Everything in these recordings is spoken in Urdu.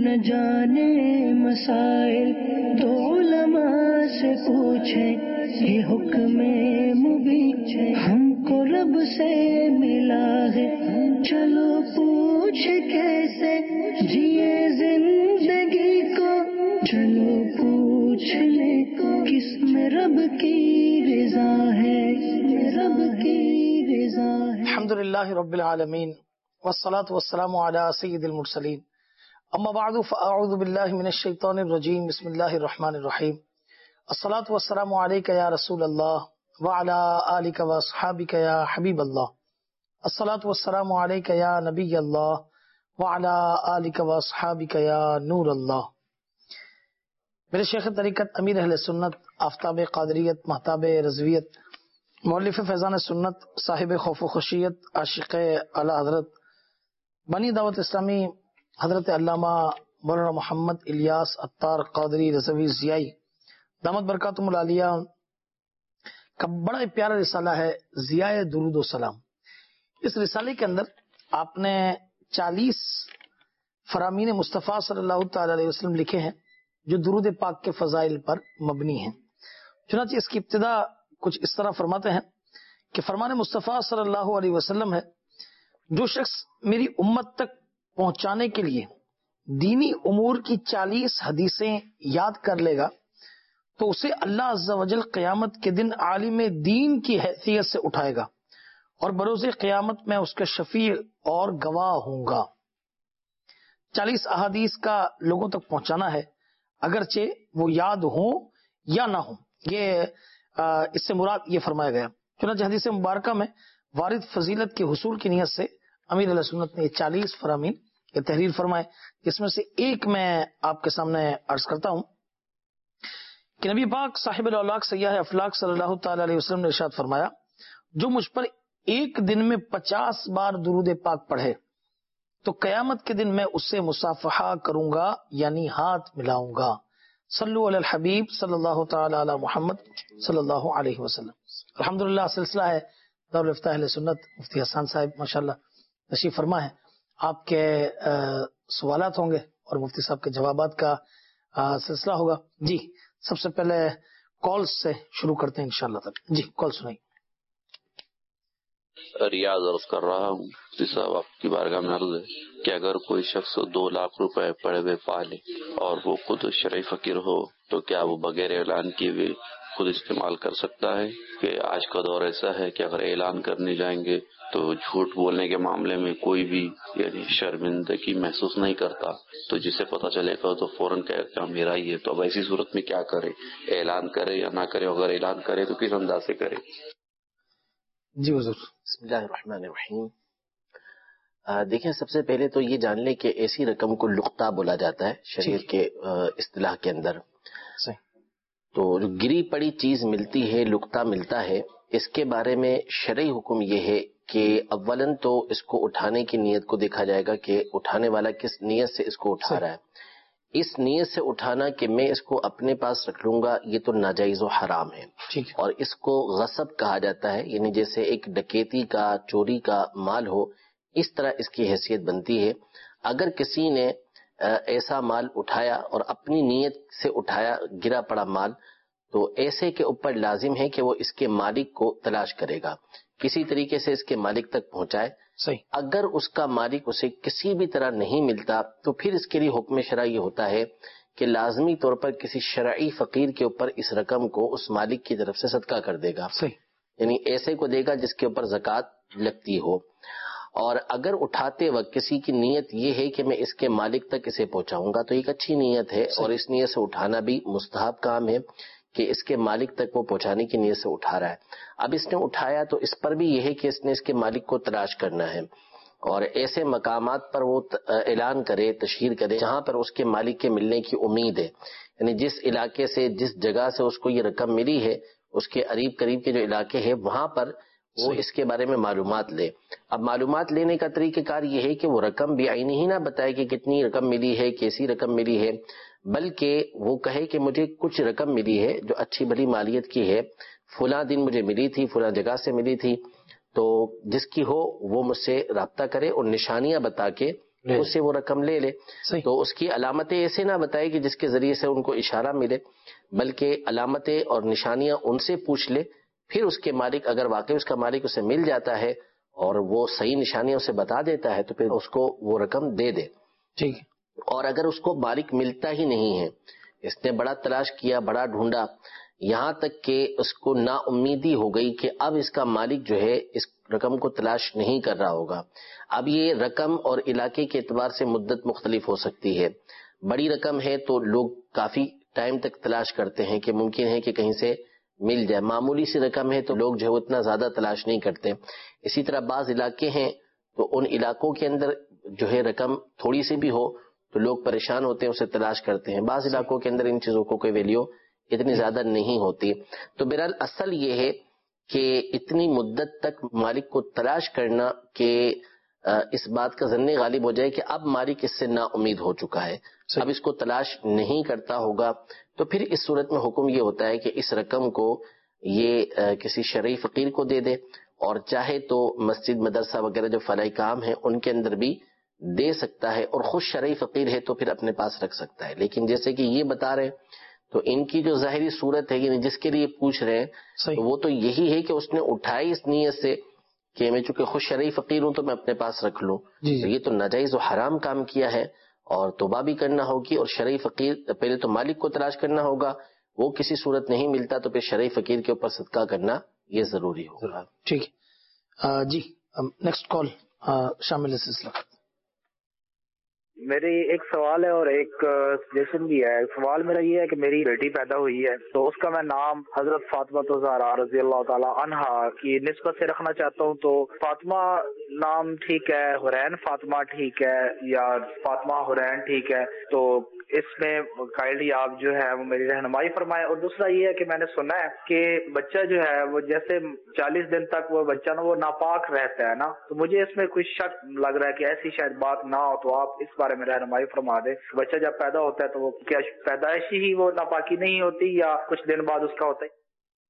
نہ جانے مسائل تو علماء سے پوچھیں، یہ حکم مبین ہم کو رب سے ملا ہے، چلو پوچھ کیسے جیے زندگی کو، چلو پوچھ لے کس میں رب کی رضا ہے، رب کی رضا ہے۔ الحمدللہ رب العالمین والصلاة والسلام علی سید المرسلین، اما بعد فاعوذ باللہ من الشیطان الرجیم، بسم اللہ الرحمن الرحیم، الصلاة والسلام علیک یا رسول اللہ وعلی آلک واصحابک یا حبیب اللہ، الصلاة والسلام علیک یا نبی اللہ وعلی آلک واصحابک یا نور اللہ۔ میرے شیخ طریقت، امیر اہل سنت، آفتاب قادریت، مہتاب رضویت، مؤلف فیضان سنت، صاحب خوف و خشیت، عاشق اعلی حضرت، بنی دعوت اسلامی حضرت علامہ مولانا محمد الیاس عطار قادری رضوی ضیائی دامت برکاتہم العالیہ کا بڑا پیارا رسالہ ہے ضیاء درود و سلام۔ اس رسالے کے اندر آپ نے 40 فرامین مصطفیٰ صلی اللہ تعالی علیہ وسلم لکھے ہیں جو درود پاک کے فضائل پر مبنی ہیں۔ چنانچہ اس کی ابتدا کچھ اس طرح فرماتے ہیں کہ فرمان مصطفیٰ صلی اللہ علیہ وسلم ہے، جو شخص میری امت تک پہنچانے کے لیے دینی امور کی 40 حدیثیں یاد کر لے گا تو اسے اللہ عز و جل قیامت کے دن عالم دین کی حیثیت سے اٹھائے گا اور بروز قیامت میں اس کا شفیع اور گواہ ہوں گا۔ 40 احادیث کا لوگوں تک پہنچانا ہے، اگرچہ وہ یاد ہوں یا نہ ہوں، یہ اس سے مراد یہ فرمایا گیا۔ چنانچہ حدیث مبارکہ میں وارد فضیلت کے حصول کی نیت سے امیر علیہ سنت نے 40 فرامین یہ تحریر فرمائے، جس میں سے ایک میں آپ کے سامنے عرض کرتا ہوں کہ نبی پاک صاحب الاولاق سیاح افلاق صلی اللہ تعالی علیہ وسلم نے ارشاد فرمایا، جو مجھ پر ایک دن میں 50 بار درود پاک پڑھے تو قیامت کے دن میں اس سے مصافحہ کروں گا، یعنی ہاتھ ملاؤں گا۔ صلو علی الحبیب صلی اللہ تعالی علی محمد صلی اللہ علیہ وسلم۔ الحمدللہ سلسلہ ہے دارالفتاح اہل سنت، مفتی حسان صاحب ماشاءاللہ تشریف فرما ہے، آپ کے سوالات ہوں گے اور مفتی صاحب کے جوابات کا سلسلہ ہوگا۔ جی سب سے پہلے کال سے شروع کرتے ہیں انشاءاللہ تعالی۔ جی کال سنائیں۔ ریاض عرض کر رہا ہوں، مفتی صاحب آپ کی بارگاہ میں عرض ہے کہ اگر کوئی شخص 2 لاکھ روپے پڑے ہوئے پالے اور وہ خود شرعی فقیر ہو تو کیا وہ بغیر اعلان کیے ہوئے خود استعمال کر سکتا ہے؟ کہ آج کا دور ایسا ہے کہ اگر اعلان کرنے جائیں گے تو جھوٹ بولنے کے معاملے میں کوئی بھی یعنی شرمندگی محسوس نہیں کرتا، تو جسے پتہ چلے گا تو فوراً کہے گا میرا ہی ہے، تو اب ایسی صورت میں کیا کرے؟ اعلان کرے یا نہ کرے؟ اگر اعلان کرے تو کس انداز سے کرے؟ جی حضور۔ بسم اللہ الرحمن الرحیم۔ دیکھیں، سب سے پہلے تو یہ جان لیں کہ ایسی رقم کو لقطہ بولا جاتا ہے شریعت کے اصطلاح کے اندر۔ تو جو گری پڑی چیز ملتی ہے، لقطہ ملتا ہے، اس کے بارے میں شرعی حکم یہ ہے کہ اولاً تو اس کو اٹھانے کی نیت کو دیکھا جائے گا کہ اٹھانے والا کس نیت سے اس کو اٹھا رہا ہے۔ اس نیت سے اٹھانا کہ میں اس کو اپنے پاس رکھ لوں گا، یہ تو ناجائز و حرام ہے، اور اس کو غصب کہا جاتا ہے، یعنی جیسے ایک ڈکیتی کا، چوری کا مال ہو، اس طرح اس کی حیثیت بنتی ہے۔ اگر کسی نے ایسا مال اٹھایا اور اپنی نیت سے اٹھایا، گرا پڑا مال، تو ایسے کے اوپر لازم ہے کہ وہ اس کے مالک کو تلاش کرے گا، کسی طریقے سے اس کے مالک تک پہنچائے۔ اگر اس کا مالک اسے کسی بھی طرح نہیں ملتا تو پھر اس کے لیے حکم شرعی یہ ہوتا ہے کہ لازمی طور پر کسی شرعی فقیر کے اوپر اس رقم کو اس مالک کی طرف سے صدقہ کر دے گا، یعنی ایسے کو دے گا جس کے اوپر زکوٰۃ لگتی ہو۔ اور اگر اٹھاتے وقت کسی کی نیت یہ ہے کہ میں اس کے مالک تک اسے پہنچاؤں گا تو ایک اچھی نیت ہے، اور اس نیت سے اٹھانا بھی مستحب کام ہے کہ اس کے مالک تک وہ پہنچانے کی نیت سے اٹھا رہا ہے۔ اب اس نے اٹھایا تو اس پر بھی یہ ہے کہ اس نے اس کے مالک کو تلاش کرنا ہے، اور ایسے مقامات پر وہ اعلان کرے، تشہیر کرے جہاں پر اس کے مالک کے ملنے کی امید ہے، یعنی جس علاقے سے، جس جگہ سے اس کو یہ رقم ملی ہے، اس کے قریب کے جو علاقے ہیں وہاں پر وہ اس کے بارے میں معلومات لے۔ اب معلومات لینے کا طریقہ کار یہ ہے کہ وہ رقم بعینی ہی نہ بتائے کہ کتنی رقم ملی ہے، کیسی رقم ملی ہے، بلکہ وہ کہے کہ مجھے کچھ رقم ملی ہے جو اچھی بھلی مالیت کی ہے، فلاں دن مجھے ملی تھی، فلاں جگہ سے ملی تھی، تو جس کی ہو وہ مجھ سے رابطہ کرے اور نشانیاں بتا کے اس سے وہ رقم لے لے. تو اس کی علامتیں ایسے نہ بتائے کہ جس کے ذریعے سے ان کو اشارہ ملے، بلکہ علامتیں اور نشانیاں ان سے پوچھ لے. پھر اس کے مالک اگر واقعی اس کا مالک اسے مل جاتا ہے اور وہ صحیح نشانیاں اسے بتا دیتا ہے تو پھر اس کو وہ رقم دے دے. ٹھیک. اور اگر اس کو مالک ملتا ہی نہیں ہے، اس نے بڑا تلاش کیا، بڑا ڈھونڈا، یہاں تک کہ اس کو نا امیدی ہو گئی کہ اب اس کا مالک جو ہے اس رقم کو تلاش نہیں کر رہا ہوگا. اب یہ رقم اور علاقے کے اعتبار سے مدت مختلف ہو سکتی ہے. بڑی رقم ہے تو لوگ کافی ٹائم تک تلاش کرتے ہیں کہ ممکن ہے کہ کہیں سے مل جائے. معمولی سی رقم ہے تو لوگ جو ہے اتنا زیادہ تلاش نہیں کرتے. اسی طرح بعض علاقے ہیں تو ان علاقوں کے اندر جو ہے رقم تھوڑی سی بھی ہو تو لوگ پریشان ہوتے ہیں، اسے تلاش کرتے ہیں. بعض علاقوں کے اندر ان چیزوں کو کوئی ویلیو اتنی زیادہ نہیں ہوتی. تو بہرحال اصل یہ ہے کہ اتنی مدت تک مالک کو تلاش کرنا کہ اس بات کا ظن غالب ہو جائے کہ اب مالک اس سے نا امید ہو چکا ہے، اب اس کو تلاش نہیں کرتا ہوگا. تو پھر اس صورت میں حکم یہ ہوتا ہے کہ اس رقم کو یہ کسی شرعی فقیر کو دے دے، اور چاہے تو مسجد مدرسہ وغیرہ جو فلاحی کام ہے ان کے اندر بھی دے سکتا ہے، اور خود شرعی فقیر ہے تو پھر اپنے پاس رکھ سکتا ہے. لیکن جیسے کہ یہ بتا رہے تو ان کی جو ظاہری صورت ہے یعنی جس کے لیے پوچھ رہے ہیں تو وہ تو یہی ہے کہ اس نے اٹھائی اس نیت سے کہ میں چونکہ خود شرعی فقیر ہوں تو میں اپنے پاس رکھ لوں. تو یہ تو ناجائز و حرام کام کیا ہے اور توبہ بھی کرنا ہوگی. اور شرعی فقیر پہلے تو مالک کو تلاش کرنا ہوگا، وہ کسی صورت نہیں ملتا تو پھر شرعی فقیر کے اوپر صدقہ کرنا یہ ضروری ہوگا. ٹھیک ہے جی. نیکسٹ کال شامل سلسلہ. میری ایک سوال ہے اور ایک سجیشن بھی ہے. سوال میرا یہ ہے کہ میری بیٹی پیدا ہوئی ہے تو اس کا میں نام حضرت فاطمہ الزہرا رضی اللہ تعالی عنہا کی نسبت سے رکھنا چاہتا ہوں. تو فاطمہ نام ٹھیک ہے، حرین فاطمہ ٹھیک ہے، یا فاطمہ حرین ٹھیک ہے؟ تو اس میں کائنڈلی آپ جو ہے وہ میری رہنمائی فرمائیں. اور دوسرا یہ ہے کہ میں نے سنا ہے کہ بچہ جو ہے وہ جیسے 40 دن تک وہ بچہ نا وہ ناپاک رہتا ہے نا، تو مجھے اس میں کچھ شک لگ رہا ہے کہ ایسی شاید بات نہ ہو. تو آپ اس بارے میں رہنمائی فرما دیں. بچہ جب پیدا ہوتا ہے تو وہ کیا پیدائشی ہی وہ ناپاکی نہیں ہوتی یا کچھ دن بعد اس کا ہوتا ہے؟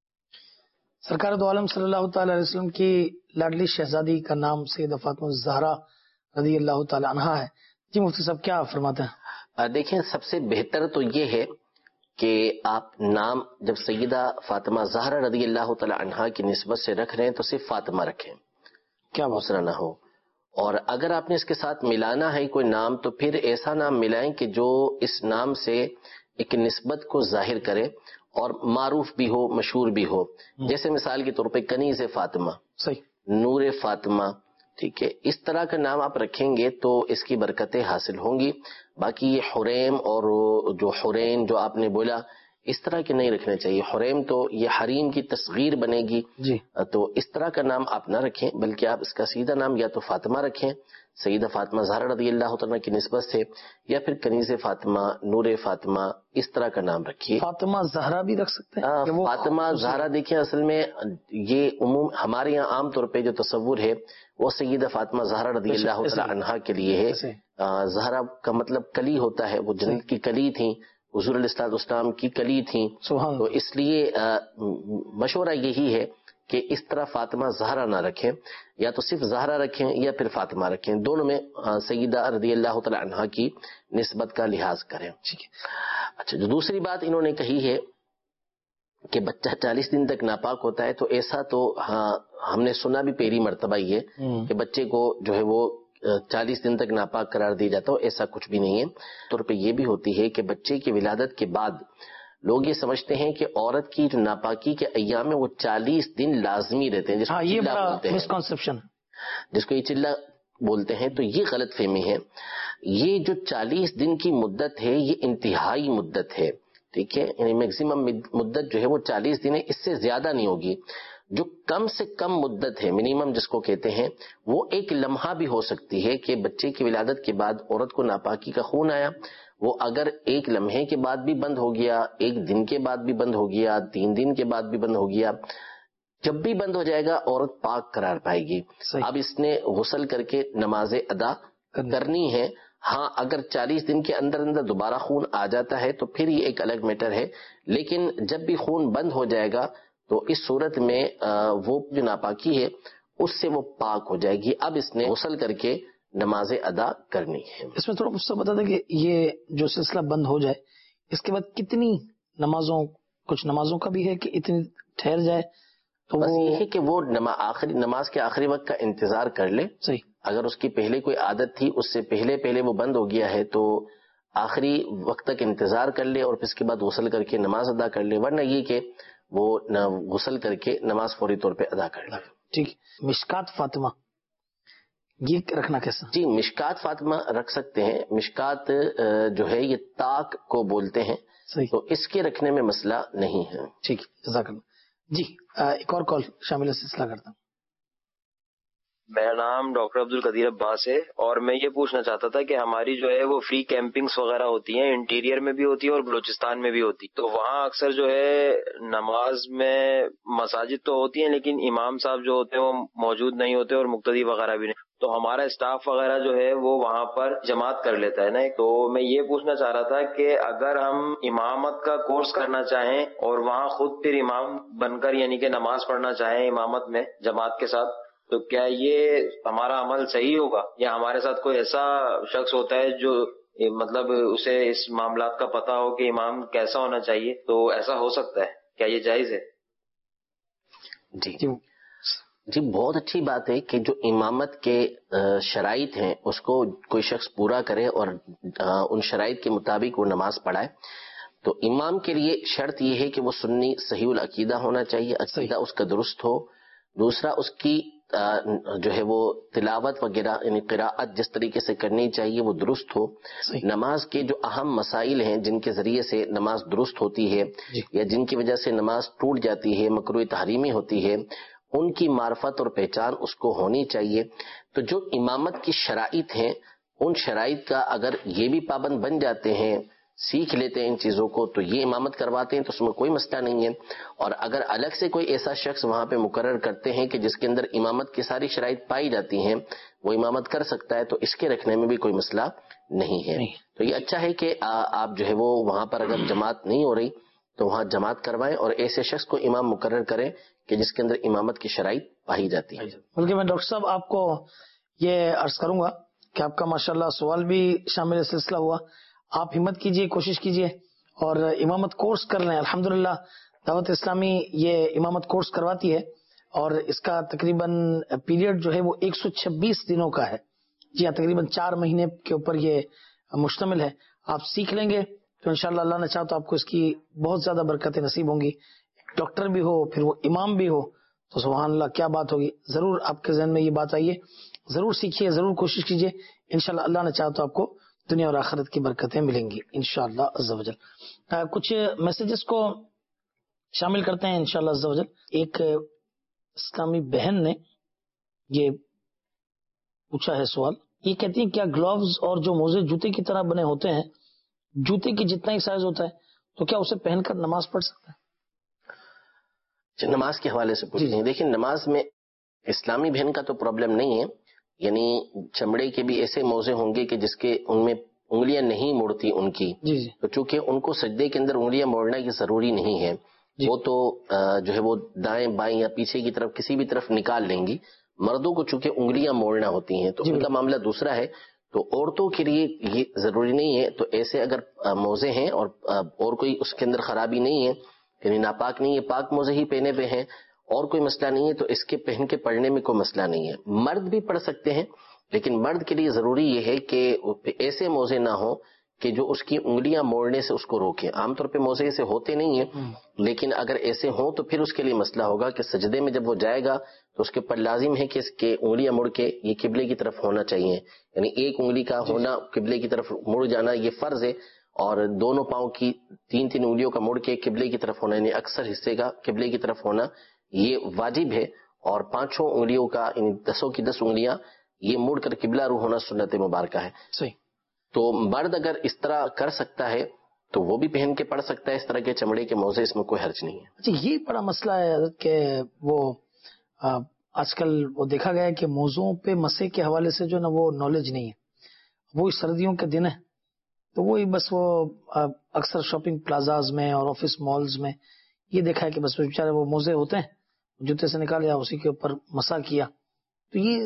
سرکار دو عالم صلی اللہ تعالی علیہ وسلم کی لاڈلی شہزادی کا نام سیدہ فاطمہ الزہرا رضی اللہ تعالی عنہا ہے. جی مفتی صاحب کیا فرماتے ہیں؟ دیکھیں سب سے بہتر تو یہ ہے کہ آپ نام جب سیدہ فاطمہ زہرا رضی اللہ تعالی عنہا کی نسبت سے رکھ رہے ہیں تو صرف فاطمہ رکھیں، کیا دوسرا نہ ہو. اور اگر آپ نے اس کے ساتھ ملانا ہے کوئی نام تو پھر ایسا نام ملائیں کہ جو اس نام سے ایک نسبت کو ظاہر کرے اور معروف بھی ہو، مشہور بھی ہو. جیسے مثال کے طور پہ کنیز فاطمہ، نور فاطمہ، ٹھیک ہے، اس طرح کا نام آپ رکھیں گے تو اس کی برکتیں حاصل ہوں گی. باقی یہ حریم اور جو حرین جو آپ نے بولا اس طرح کے نہیں رکھنے چاہیے. حریم تو یہ حریم کی تصغیر بنے گی جی. تو اس طرح کا نام آپ نہ رکھیں، بلکہ آپ اس کا سیدھا نام یا تو فاطمہ رکھیں سیدہ فاطمہ زہرا رضی اللہ تعالیٰ کی نسبت سے، یا پھر کنیز فاطمہ، نور فاطمہ، اس طرح کا نام رکھیے. فاطمہ زہرا بھی رکھ سکتے ہیں. فاطمہ زہرا دیکھیں اصل میں یہ عموم ہمارے یہاں عام طور پہ جو تصور ہے وہ سیدہ فاطمہ زہرا رضی اللہ تعالیٰ عنہا کے لیے ہے. زہرا کا مطلب کلی ہوتا ہے، وہ جنت کی کلی تھیں، حضور علیہ الصلوۃ والسلام کی کلی تھیں. تو اس لیے مشورہ یہی ہے کہ اس طرح فاطمہ زہرا نہ رکھیں، یا تو صرف زہرا رکھیں یا پھر فاطمہ رکھیں. دونوں میں سیدہ رضی اللہ تعالی عنہا کی نسبت کا لحاظ کریں. اچھا، جو دوسری بات انہوں نے کہی ہے کہ بچہ 40 دن تک ناپاک ہوتا ہے، تو ایسا تو ہاں ہم نے سنا بھی پہلی مرتبہ یہ کہ بچے کو جو ہے وہ 40 دن تک ناپاک قرار دیا جاتا ہو. ایسا کچھ بھی نہیں ہے. طور پہ یہ بھی ہوتی ہے کہ بچے کی ولادت کے بعد لوگ یہ سمجھتے ہیں کہ عورت کی جو ناپاکی کے ایام میں وہ 40 دن لازمی رہتے ہیں، جس کو یہ چلہ بولتے ہیں. تو یہ غلط فہمی ہے. یہ جو 40 دن کی مدت ہے یہ انتہائی مدت ہے، ٹھیک ہے، یعنی میکسیمم مدت جو ہے وہ 40 دن ہے، اس سے زیادہ نہیں ہوگی. جو کم سے کم مدت ہے، منیمم جس کو کہتے ہیں، وہ ایک لمحہ بھی ہو سکتی ہے کہ بچے کی ولادت کے بعد عورت کو ناپاکی کا خون آیا، وہ اگر ایک لمحے کے بعد بھی بند ہو گیا، ایک دن کے بعد بھی بند ہو گیا، 3 دن کے بعد بھی بند ہو گیا، جب بھی بند ہو جائے گا عورت پاک قرار پائے گی. اب اس نے غسل کر کے نماز ادا کرنی ہے. ہاں اگر 40 دن کے اندر اندر دوبارہ خون آ جاتا ہے تو پھر یہ ایک الگ میٹر ہے، لیکن جب بھی خون بند ہو جائے گا تو اس صورت میں وہ جو ناپاکی ہے اس سے وہ پاک ہو جائے گی. اب اس نے غسل کر کے نمازیں ادا کرنی ہے۔ اس میں تھوڑا مجھ سے بتا دیں کہ یہ جو سلسلہ بند ہو جائے اس کے بعد کتنی نمازوں، کچھ نمازوں کا بھی ہے کہ اتنی ٹھہر جائے تو بس وہ یہ ہے کہ وہ نماز کے آخری وقت کا انتظار کر لے۔ صحیح، اگر اس کی پہلے کوئی عادت تھی اس سے پہلے وہ بند ہو گیا ہے تو آخری وقت تک انتظار کر لے اور پھر اس کے بعد غسل کر کے نماز ادا کر لے، ورنہ یہ کہ وہ غسل کر کے نماز فوری طور پہ ادا کر لے۔ ٹھیک۔ مشکات فاطمہ یہ رکھنا کیسا؟ جی مشکات فاطمہ رکھ سکتے ہیں۔ مشکات جو ہے یہ طاق کو بولتے ہیں، صحیح، تو اس کے رکھنے میں مسئلہ نہیں ہے۔ ٹھیک، جزاک اللہ۔ جی ایک اور کال شامل ہے، سلسلہ کرتا ہوں۔ میرا نام ڈاکٹر عبد القدیر عباس ہے اور میں یہ پوچھنا چاہتا تھا کہ ہماری جو ہے وہ فری کیمپنگز وغیرہ ہوتی ہیں، انٹیریئر میں بھی ہوتی ہے اور بلوچستان میں بھی ہوتی، تو وہاں اکثر جو ہے نماز میں مساجد تو ہوتی ہیں لیکن امام صاحب جو ہوتے ہیں وہ موجود نہیں ہوتے اور مقتدی وغیرہ بھی نہیں، تو ہمارا اسٹاف وغیرہ جو ہے وہ وہاں پر جماعت کر لیتا ہے نا، تو میں یہ پوچھنا چاہ رہا تھا کہ اگر ہم امامت کا کورس کرنا چاہیں اور وہاں خود پھر امام بن کر یعنی کہ نماز پڑھنا چاہیں امامت میں جماعت کے ساتھ، تو کیا یہ ہمارا عمل صحیح ہوگا یا ہمارے ساتھ کوئی ایسا شخص ہوتا ہے جو مطلب اسے اس معاملات کا پتا ہو کہ امام کیسا ہونا چاہیے، تو ایسا ہو سکتا ہے، کیا یہ جائز ہے؟ جی بہت اچھی بات ہے کہ جو امامت کے شرائط ہیں اس کو کوئی شخص پورا کرے اور ان شرائط کے مطابق وہ نماز پڑھائے۔ تو امام کے لیے شرط یہ ہے کہ وہ سنی صحیح العقیدہ ہونا چاہیے، عقیدہ اس کا درست ہو۔ دوسرا اس کی جو ہے وہ تلاوت وغیرہ یعنی قراءت جس طریقے سے کرنی چاہیے وہ درست ہو۔ نماز کے جو اہم مسائل ہیں جن کے ذریعے سے نماز درست ہوتی ہے یا جن کی وجہ سے نماز ٹوٹ جاتی ہے، مکروہ تحریمی ہوتی ہے، ان کی معرفت اور پہچان اس کو ہونی چاہیے۔ تو جو امامت کی شرائط ہیں ان شرائط کا اگر یہ بھی پابند بن جاتے ہیں، سیکھ لیتے ہیں ان چیزوں کو، تو یہ امامت کرواتے ہیں تو اس میں کوئی مسئلہ نہیں ہے۔ اور اگر الگ سے کوئی ایسا شخص وہاں پہ مقرر کرتے ہیں کہ جس کے اندر امامت کی ساری شرائط پائی جاتی ہیں، وہ امامت کر سکتا ہے، تو اس کے رکھنے میں بھی کوئی مسئلہ نہیں ہے۔ تو یہ اچھا ہے کہ آپ جو ہے وہ وہاں پر اگر جماعت نہیں ہو رہی تو وہاں جماعت کروائیں اور ایسے شخص کو امام مقرر کریں کہ جس کے اندر امامت کی شرائط پائی جاتی ہے۔ بلکہ میں ڈاکٹر صاحب آپ کو یہ عرض کروں گا کہ آپ کا ماشاءاللہ سوال بھی شامل سلسلہ ہوا، آپ ہمت کیجئے، کوشش کیجئے اور امامت کورس کر لیں۔ الحمدللہ دعوت اسلامی یہ امامت کورس کرواتی ہے اور اس کا تقریباً پیریڈ جو ہے وہ 126 دنوں کا ہے، جی ہاں، تقریباً 4 مہینے کے اوپر یہ مشتمل ہے۔ آپ سیکھ لیں گے تو انشاءاللہ اللہ نے چاہا تو آپ کو اس کی بہت زیادہ برکتیں نصیب ہوں گی۔ ایک ڈاکٹر بھی ہو پھر وہ امام بھی ہو تو سبحان اللہ کیا بات ہوگی۔ ضرور آپ کے ذہن میں یہ بات آئیے، ضرور سیکھیے، ضرور کوشش کیجیے، انشاءاللہ اللہ نے چاہا تو آپ کو دنیا اور آخرت کی برکتیں ملیں گی انشاءاللہ عز و جل۔ کچھ میسیجز کو شامل کرتے ہیں انشاءاللہ عز و جل۔ ایک اسلامی بہن نے یہ پوچھا ہے سوال، یہ کہتی ہیں کیا گلوز اور جو موزے جوتے کی طرح بنے ہوتے ہیں، جوتے کی جتنا ہی سائز ہوتا ہے تو کیا اسے پہن کر نماز پڑھ سکتا ہے؟ نماز کے حوالے سے پوچھتے ہیں۔ دیکھیں نماز میں اسلامی بہن کا تو پرابلم نہیں ہے، یعنی چمڑے کے بھی ایسے موزے ہوں گے کہ جس کے ان میں انگلیاں نہیں مڑتی ان کی، تو چونکہ ان کو سجدے کے اندر انگلیاں موڑنا یہ ضروری نہیں ہے، وہ تو جو ہے وہ دائیں بائیں یا پیچھے کی طرف کسی بھی طرف نکال لیں گی۔ مردوں کو چونکہ انگلیاں موڑنا ہوتی ہیں تو ان کا معاملہ دوسرا ہے، تو عورتوں کے لیے یہ ضروری نہیں ہے۔ تو ایسے اگر موزے ہیں اور کوئی اس کے اندر خرابی نہیں ہے، یعنی ناپاک نہیں ہے، پاک موزے ہی پہنے ہوئے ہیں اور کوئی مسئلہ نہیں ہے، تو اس کے پہن کے پڑھنے میں کوئی مسئلہ نہیں ہے۔ مرد بھی پڑھ سکتے ہیں لیکن مرد کے لیے ضروری یہ ہے کہ ایسے موزے نہ ہوں کہ جو اس کی انگلیاں موڑنے سے اس کو روکیں۔ عام طور پہ موزے ایسے ہوتے نہیں ہیں، لیکن اگر ایسے ہوں تو پھر اس کے لیے مسئلہ ہوگا کہ سجدے میں جب وہ جائے گا تو اس کے اوپر لازم ہے کہ اس کے انگلیاں مڑ کے یہ قبلے کی طرف ہونا چاہیے، یعنی ایک انگلی کا ہونا قبلے کی طرف مڑ جانا یہ فرض ہے، اور دونوں پاؤں کی 3 انگلیوں کا مڑ کے قبلے کی طرف ہونا یعنی اکثر حصے کا قبلے کی طرف ہونا یہ واجب ہے، اور 5 انگلیوں کا یعنی 10 کی 10 انگلیاں یہ مڑ کر قبلہ رو ہونا سنت مبارکہ ہے۔ صحیح۔ تو مرد اگر اس طرح کر سکتا ہے تو وہ بھی پہن کے پڑھ سکتا ہے اس طرح کے چمڑے کے موزے، اس میں کوئی حرج نہیں ہے۔ اچھا یہ بڑا مسئلہ ہے حضرت کہ وہ آج کل وہ دیکھا گیا ہے کہ موضوعوں پہ مسح کے حوالے سے جو نا وہ نالج نہیں ہے، وہ سردیوں کے دن ہے تو وہی بس وہ اکثر شاپنگ پلازاز میں اور آفس مالز میں یہ دیکھا ہے کہ بس بیچارے وہ موزے ہوتے ہیں جوتے سے نکال یا اسی کے اوپر مسح کیا، تو یہ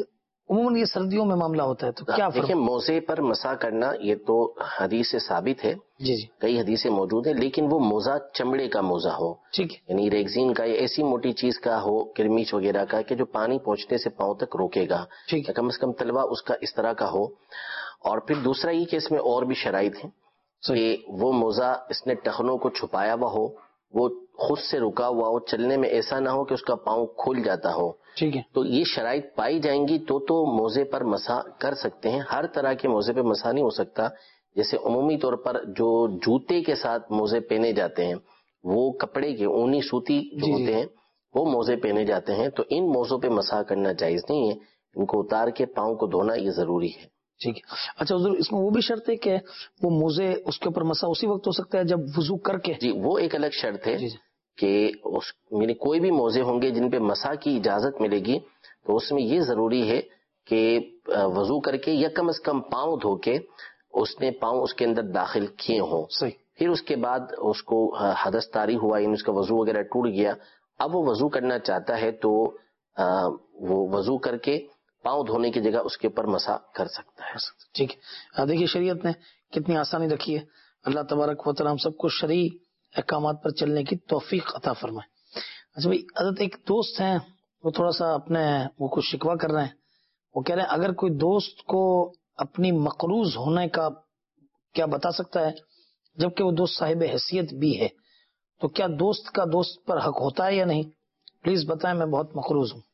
عموماً یہ سردیوں میں معاملہ ہوتا ہے، تو کیا دیکھیں موزے پر مسا کرنا یہ تو حدیث سے ثابت ہے، جی جی کئی حدیثیں موجود ہیں، لیکن وہ موزہ چمڑے کا موزہ ہو، ٹھیک ہے، یعنی ریگزین کا یا ایسی موٹی چیز کا ہو، کرمیچ وغیرہ کا کہ جو پانی پہنچنے سے پاؤں تک روکے گا، ٹھیک ہے، کم از کم تلوا اس کا اس طرح کا ہو۔ اور پھر دوسرا یہ کہ اس میں اور بھی شرائط ہیں کہ وہ موزہ اس نے ٹخنوں کو چھپایا ہوا ہو، وہ خود سے رکا ہوا ہو، چلنے میں ایسا نہ ہو کہ اس کا پاؤں کھل جاتا ہو، ٹھیک ہے، تو یہ شرائط پائی جائیں گی تو موزے پر مسا کر سکتے ہیں۔ ہر طرح کے موزے پہ مسا نہیں ہو سکتا، جیسے عمومی طور پر جو جوتے کے ساتھ موزے پہنے جاتے ہیں وہ کپڑے کے اونی سوتی جو ہوتے ہیں وہ موزے پہنے جاتے ہیں، تو ان موزوں پہ مسا کرنا جائز نہیں ہے، ان کو اتار کے پاؤں کو دھونا یہ ضروری ہے۔ ٹھیک ہے۔ اچھا حضور، اس میں وہ بھی شرط ہے کہ وہ موزے اس کے اوپر مسا اسی وقت ہو سکتا ہے جب وضو کر کے؟ جی وہ ایک الگ شرط ہے جی جی کہ میرے کوئی بھی موزے ہوں گے جن پہ مسا کی اجازت ملے گی تو اس میں یہ ضروری ہے کہ وضو کر کے یا کم از کم پاؤں دھو کے اس نے پاؤں اس کے اندر داخل کیے ہوں، صحیح، پھر اس کے بعد اس کو حدث طاری ہوا، یعنی اس کا وضو وغیرہ ٹوٹ گیا، اب وہ وضو کرنا چاہتا ہے تو وہ وضو کر کے پاؤں دھونے کی جگہ اس کے اوپر مسا کر سکتا ہے۔ ٹھیک ہے۔ دیکھیے شریعت نے کتنی آسانی رکھی ہے، اللہ تبارک و تعالی ہم سب کو شرعی احکامات پر چلنے کی توفیق عطا فرمائے۔ اچھا بھائی، حضرت ایک دوست ہیں، وہ تھوڑا سا اپنے وہ کچھ شکوہ کر رہے ہیں، وہ کہہ رہے ہیں اگر کوئی دوست کو اپنی مقروض ہونے کا کیا بتا سکتا ہے جبکہ وہ دوست صاحب حیثیت بھی ہے، تو کیا دوست کا دوست پر حق ہوتا ہے یا نہیں؟ پلیز بتائیں، میں بہت مقروض ہوں۔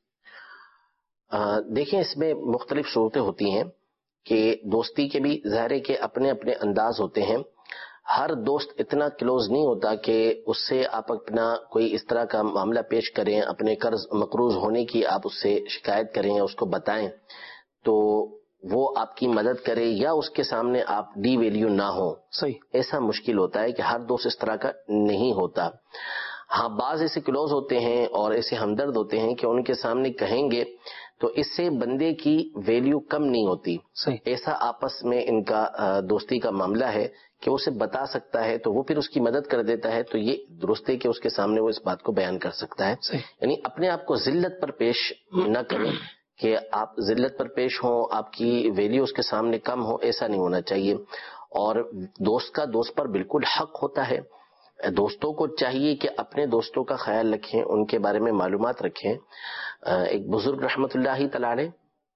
دیکھیں اس میں مختلف صورتیں ہوتی ہیں کہ دوستی کے بھی ظاہر ہے کہ اپنے اپنے انداز ہوتے ہیں، ہر دوست اتنا کلوز نہیں ہوتا کہ اس سے آپ اپنا کوئی اس طرح کا معاملہ پیش کریں، اپنے قرض مقروض ہونے کی آپ اس سے شکایت کریں یا اس کو بتائیں تو وہ آپ کی مدد کرے یا اس کے سامنے آپ ڈی ویلیو نہ ہو، صحیح، ایسا مشکل ہوتا ہے کہ ہر دوست اس طرح کا نہیں ہوتا۔ ہاں بعض ایسے کلوز ہوتے ہیں اور ایسے ہمدرد ہوتے ہیں کہ ان کے سامنے کہیں گے تو اس سے بندے کی ویلیو کم نہیں ہوتی، صحیح، ایسا آپس میں ان کا دوستی کا معاملہ ہے کہ اسے بتا سکتا ہے تو وہ پھر اس کی مدد کر دیتا ہے، تو یہ درست ہے کہ اس کے سامنے وہ اس بات کو بیان کر سکتا ہے۔ صحیح، یعنی اپنے آپ کو ذلت پر پیش نہ کریں کہ آپ ذلت پر پیش ہوں، آپ کی ویلیو اس کے سامنے کم ہو، ایسا نہیں ہونا چاہیے۔ اور دوست کا دوست پر بالکل حق ہوتا ہے، دوستوں کو چاہیے کہ اپنے دوستوں کا خیال رکھیں، ان کے بارے میں معلومات رکھیں۔ ایک بزرگ رحمت اللہ تعالی علیہ،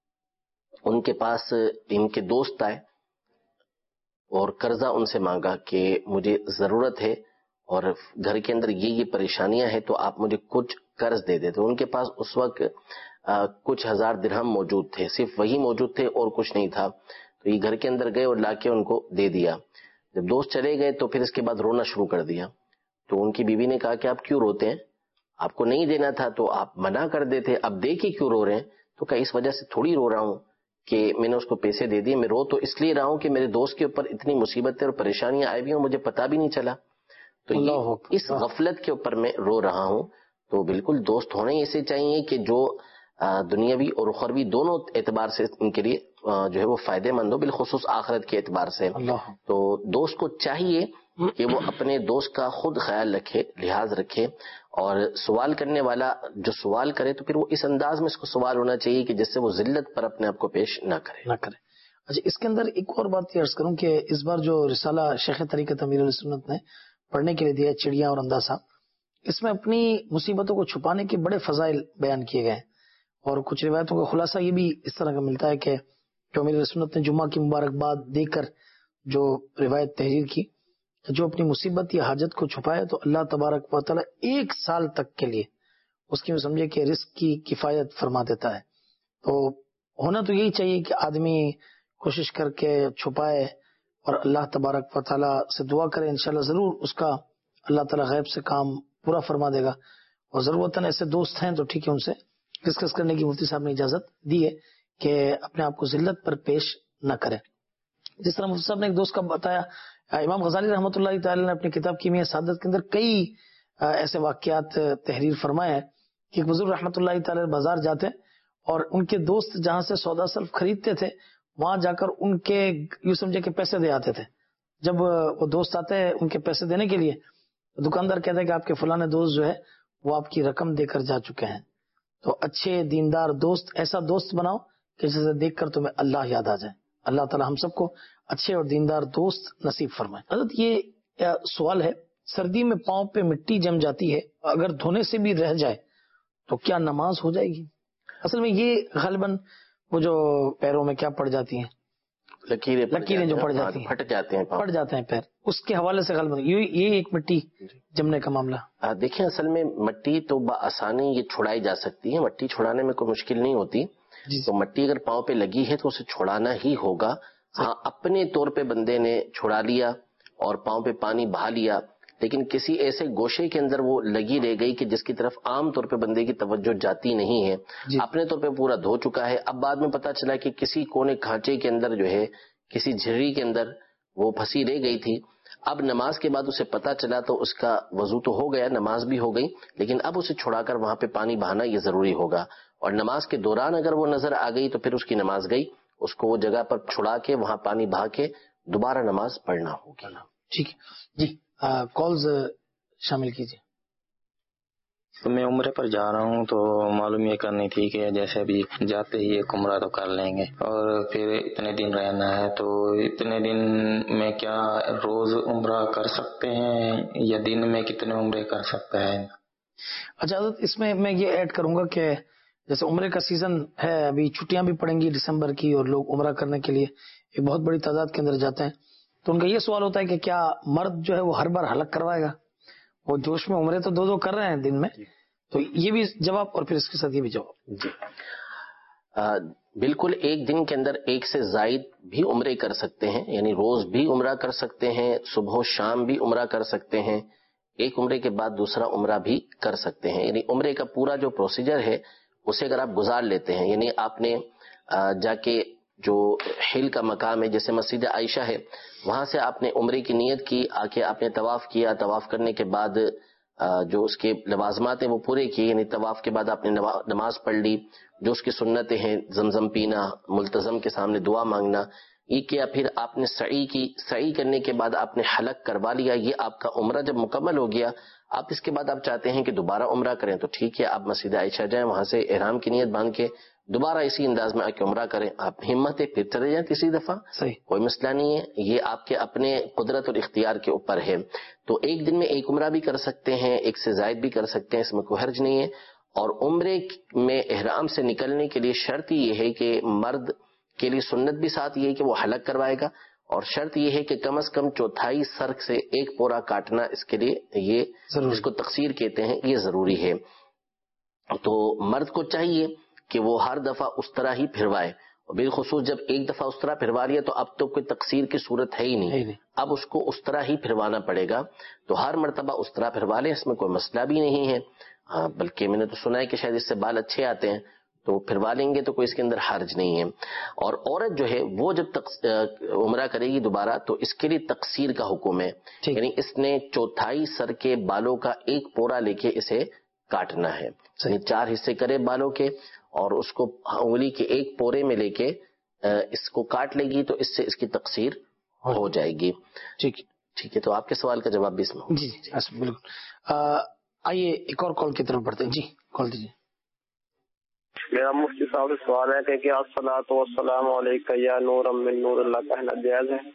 ان کے پاس ان کے دوست آئے اور قرضہ ان سے مانگا کہ مجھے ضرورت ہے اور گھر کے اندر یہ پریشانیاں ہیں تو آپ مجھے کچھ قرض دے دیتے۔ ان کے پاس اس وقت کچھ ہزار درہم موجود تھے، صرف وہی موجود تھے اور کچھ نہیں تھا، تو یہ گھر کے اندر گئے اور لا کے ان کو دے دیا۔ جب دوست چلے گئے تو پھر اس کے بعد رونا شروع کر دیا، تو ان کی بیوی نے کہا کہ آپ کیوں روتے ہیں، آپ کو نہیں دینا تھا تو آپ منع کر دیتے، اب دے کے کیوں رو رہے ہیں؟ تو کہا اس وجہ سے تھوڑی رو رہا ہوں کہ میں نے اس کو پیسے دے دیے، میں رو تو اس لیے رہا ہوں کہ میرے دوست کے اوپر اتنی مصیبتیں اور پریشانیاں آئی بھی ہوں، مجھے پتا بھی نہیں چلا، تو یہ اس غفلت کے اوپر میں رو رہا ہوں۔ تو بالکل دوست ہونے ایسے چاہیے کہ جو دنیاوی اور اخروی دونوں اعتبار سے ان کے لیے جو ہے وہ فائدے مند ہو، بالخصوص آخرت کے اعتبار سے۔ تو دوست کو چاہیے کہ وہ اپنے دوست کا خود خیال رکھے، لحاظ رکھے، اور سوال کرنے والا جو سوال کرے تو پھر وہ اس انداز میں اس کو سوال ہونا چاہیے کہ جس سے وہ ذلت پر اپنے آپ کو پیش نہ کرے۔ اچھا، اس کے اندر ایک اور بات یہ عرض کروں کہ اس بار جو رسالہ شیخ طریقت امیر علیہ سنت نے پڑھنے کے لیے دیا، چڑیاں اور انداسہ، اس میں اپنی مصیبتوں کو چھپانے کے بڑے فضائل بیان کیے گئے ہیں، اور کچھ روایتوں کا خلاصہ یہ بھی اس طرح کا ملتا ہے کہ جو امیر علیہ سنت نے جمعہ کی مبارکباد دے کر جو روایت تحریر کی، جو اپنی مصیبت یا حاجت کو چھپائے تو اللہ تبارک و تعالی 1 سال تک کے لیے اس کی سمجھے کہ رزق کی کفایت فرما دیتا ہے۔ تو ہونا تو یہی چاہیے کہ آدمی کوشش کر کے چھپائے اور اللہ تبارک و تعالی سے دعا کرے، انشاءاللہ ضرور اس کا اللہ تعالی غیب سے کام پورا فرما دے گا۔ اور ضرورتاً ایسے دوست ہیں تو ٹھیک ہے، ان سے ڈسکس کرنے کی مفتی صاحب نے اجازت دی ہے کہ اپنے آپ کو ذلت پر پیش نہ کریں۔ جس طرح مفتی صاحب نے ایک دوست کا بتایا، امام غزالی رحمۃ اللہ تعالی نے اپنی کتاب کیمیا سعادت کے اندر کئی ایسے واقعات تحریر فرمائے ہیں کہ ایک بزرگ رحمۃ اللہ تعالی بازار جاتے اور ان کے دوست جہاں سے سودا سلف خریدتے تھے وہاں جا کر ان کے یوں سمجھے کہ پیسے دے آتے تھے۔ جب وہ دوست آتے ہیں ان کے پیسے دینے کے لیے، دکاندار کہتے ہیں کہ آپ کے فلاں دوست جو ہے وہ آپ کی رقم دے کر جا چکے ہیں۔ تو اچھے دیندار دوست، ایسا دوست بناؤ کہ جسے دیکھ کر تمہیں اللہ یاد آ جائے. اللہ تعالیٰ ہم سب کو اچھے اور دیندار دوست نصیب فرمائے. حضرت یہ سوال ہے، سردی میں پاؤں پہ مٹی جم جاتی ہے، اگر دھونے سے بھی رہ جائے تو کیا نماز ہو جائے گی؟ اصل میں یہ غالباً وہ جو پیروں میں کیا پڑ جاتی ہیں، لکیریں جو پڑ جاتی ہیں، پڑ جاتے ہیں پیر، اس کے حوالے سے غالباً یہ ایک مٹی جمنے کا معاملہ. دیکھیں اصل میں مٹی تو بآسانی یہ چھڑائی جا سکتی ہے، مٹی چھڑانے میں کوئی مشکل نہیں ہوتی. تو مٹی اگر پاؤں پہ لگی ہے تو اسے چھڑانا ہی ہوگا. ہاں اپنے طور پہ بندے نے چھڑا لیا اور پاؤں پہ پانی بہا لیا، لیکن کسی ایسے گوشے کے اندر وہ لگی رہ گئی کہ جس کی طرف عام طور پہ بندے کی توجہ جاتی نہیں ہے، اپنے طور پہ پورا دھو چکا ہے، اب بعد میں پتا چلا کہ کسی کونے کھانچے کے اندر جو ہے، کسی جھرری کے اندر وہ پھنسی رہ گئی تھی. اب نماز کے بعد اسے پتا چلا تو اس کا وضو تو ہو گیا، نماز بھی ہو گئی، لیکن اب اسے چھڑا کر وہاں پہ پانی بہانا یہ ضروری ہوگا. اور نماز کے دوران اگر وہ نظر آ گئی تو پھر اس کی نماز گئی، اس کو وہ جگہ پر چھڑا کے وہاں پانی بہا کے دوبارہ نماز پڑھنا ہوگی. ٹھیک ہے جی، کالز شامل کیجیے. تو میں عمرے پر جا رہا ہوں، تو معلوم یہ کرنی تھی کہ جیسے بھی جاتے ہی ایک عمرہ تو کر لیں گے اور پھر اتنے دن رہنا ہے، تو اتنے دن میں کیا روز عمرہ کر سکتے ہیں یا دن میں کتنے عمرے کر سکتا ہے؟ اچھا حضرت، اس میں یہ ایڈ کروں گا کہ جیسے عمرے کا سیزن ہے، ابھی چھٹیاں بھی پڑیں گی دسمبر کی اور لوگ عمرہ کرنے کے لیے ایک بہت بڑی تعداد کے اندر جاتے ہیں، تو ان کا یہ سوال ہوتا ہے کہ کیا مرد جو ہے وہ ہر بار حلق کروائے گا؟ وہ جوش میں عمرے تو دو کر رہے ہیں دن میں، تو یہ بھی جواب اور پھر اس کے ساتھ یہ بھی جواب. جی بالکل، ایک دن کے اندر ایک سے زائد بھی عمرے کر سکتے ہیں، یعنی روز بھی عمرہ کر سکتے ہیں، صبح و شام بھی عمرہ کر سکتے ہیں، ایک عمرے کے بعد دوسرا عمرہ بھی کر سکتے ہیں. یعنی عمرے کا پورا جو پروسیجر ہے اسے اگر آپ گزار لیتے ہیں، یعنی آپ نے جا کے جو حل کا مقام ہے جیسے مسجد عائشہ ہے، وہاں سے آپ نے عمرے کی نیت کی، آ کے آپ نے طواف کیا، طواف کرنے کے بعد جو اس کے لوازمات ہیں وہ پورے کیے، یعنی طواف کے بعد آپ نے نماز پڑھ لی، جو اس کی سنتیں ہیں زمزم پینا، ملتزم کے سامنے دعا مانگنا، یہ کیا، پھر آپ نے سعی کی، سعی کرنے کے بعد آپ نے حلق کروا لیا. یہ آپ کا عمرہ جب مکمل ہو گیا، آپ اس کے بعد آپ چاہتے ہیں کہ دوبارہ عمرہ کریں تو ٹھیک ہے، آپ مسجد عائشہ جائیں، وہاں سے احرام کی نیت باندھ کے دوبارہ اسی انداز میں آ کے عمرہ کریں. آپ ہمت ہے پھر چلے جائیں تیسری دفعہ، صحیح، کوئی مسئلہ نہیں ہے، یہ آپ کے اپنے قدرت اور اختیار کے اوپر ہے. تو ایک دن میں ایک عمرہ بھی کر سکتے ہیں، ایک سے زائد بھی کر سکتے ہیں، اس میں کوئی حرج نہیں ہے. اور عمرے میں احرام سے نکلنے کے لیے شرط یہ ہے کہ مرد کے لیے سنت بھی ساتھ یہ ہے کہ وہ حلق کروائے گا، اور شرط یہ ہے کہ کم از کم چوتھائی سر سے ایک پورا کاٹنا، اس کے لیے یہ اس کو تقصیر کہتے ہیں، یہ ضروری ہے. تو مرد کو چاہیے کہ وہ ہر دفعہ اس طرح ہی پھروائے، اور بالخصوص جب ایک دفعہ اس طرح پھروا لیا تو اب تو کوئی تقصیر کی صورت ہے ہی نہیں، اب اس کو اس طرح ہی پھروانا پڑے گا. تو ہر مرتبہ اس طرح پھروا لیں، اس میں کوئی مسئلہ بھی نہیں ہے. ہاں بلکہ میں نے تو سنا ہے کہ شاید اس سے بال اچھے آتے ہیں، تو پھروا لیں گے تو کوئی اس کے اندر حرج نہیں ہے. اور عورت جو ہے وہ جب عمرہ کرے گی دوبارہ تو اس کے لیے تقصیر کا حکم ہے، یعنی اس نے چوتھائی سر کے بالوں کا ایک پورا لے کے اسے کاٹنا ہے، یعنی 4 حصے کرے بالوں کے اور اس کو انگلی کے ایک پورے میں لے کے اس کو کاٹ لے گی، تو اس سے اس کی تقصیر ہو جائے گی. ٹھیک ہے، تو آپ کے سوال کا جواب بھی اس میں. جی بالکل. آئیے ایک اور کال کی طرف بڑھتے ہیں. جی کال دیجیے. میرا مفتی صاحب سے سوال ہے کہ کیا الصلاۃ والسلام علیک یا نور من نور اللہ کہنا جائز ہے؟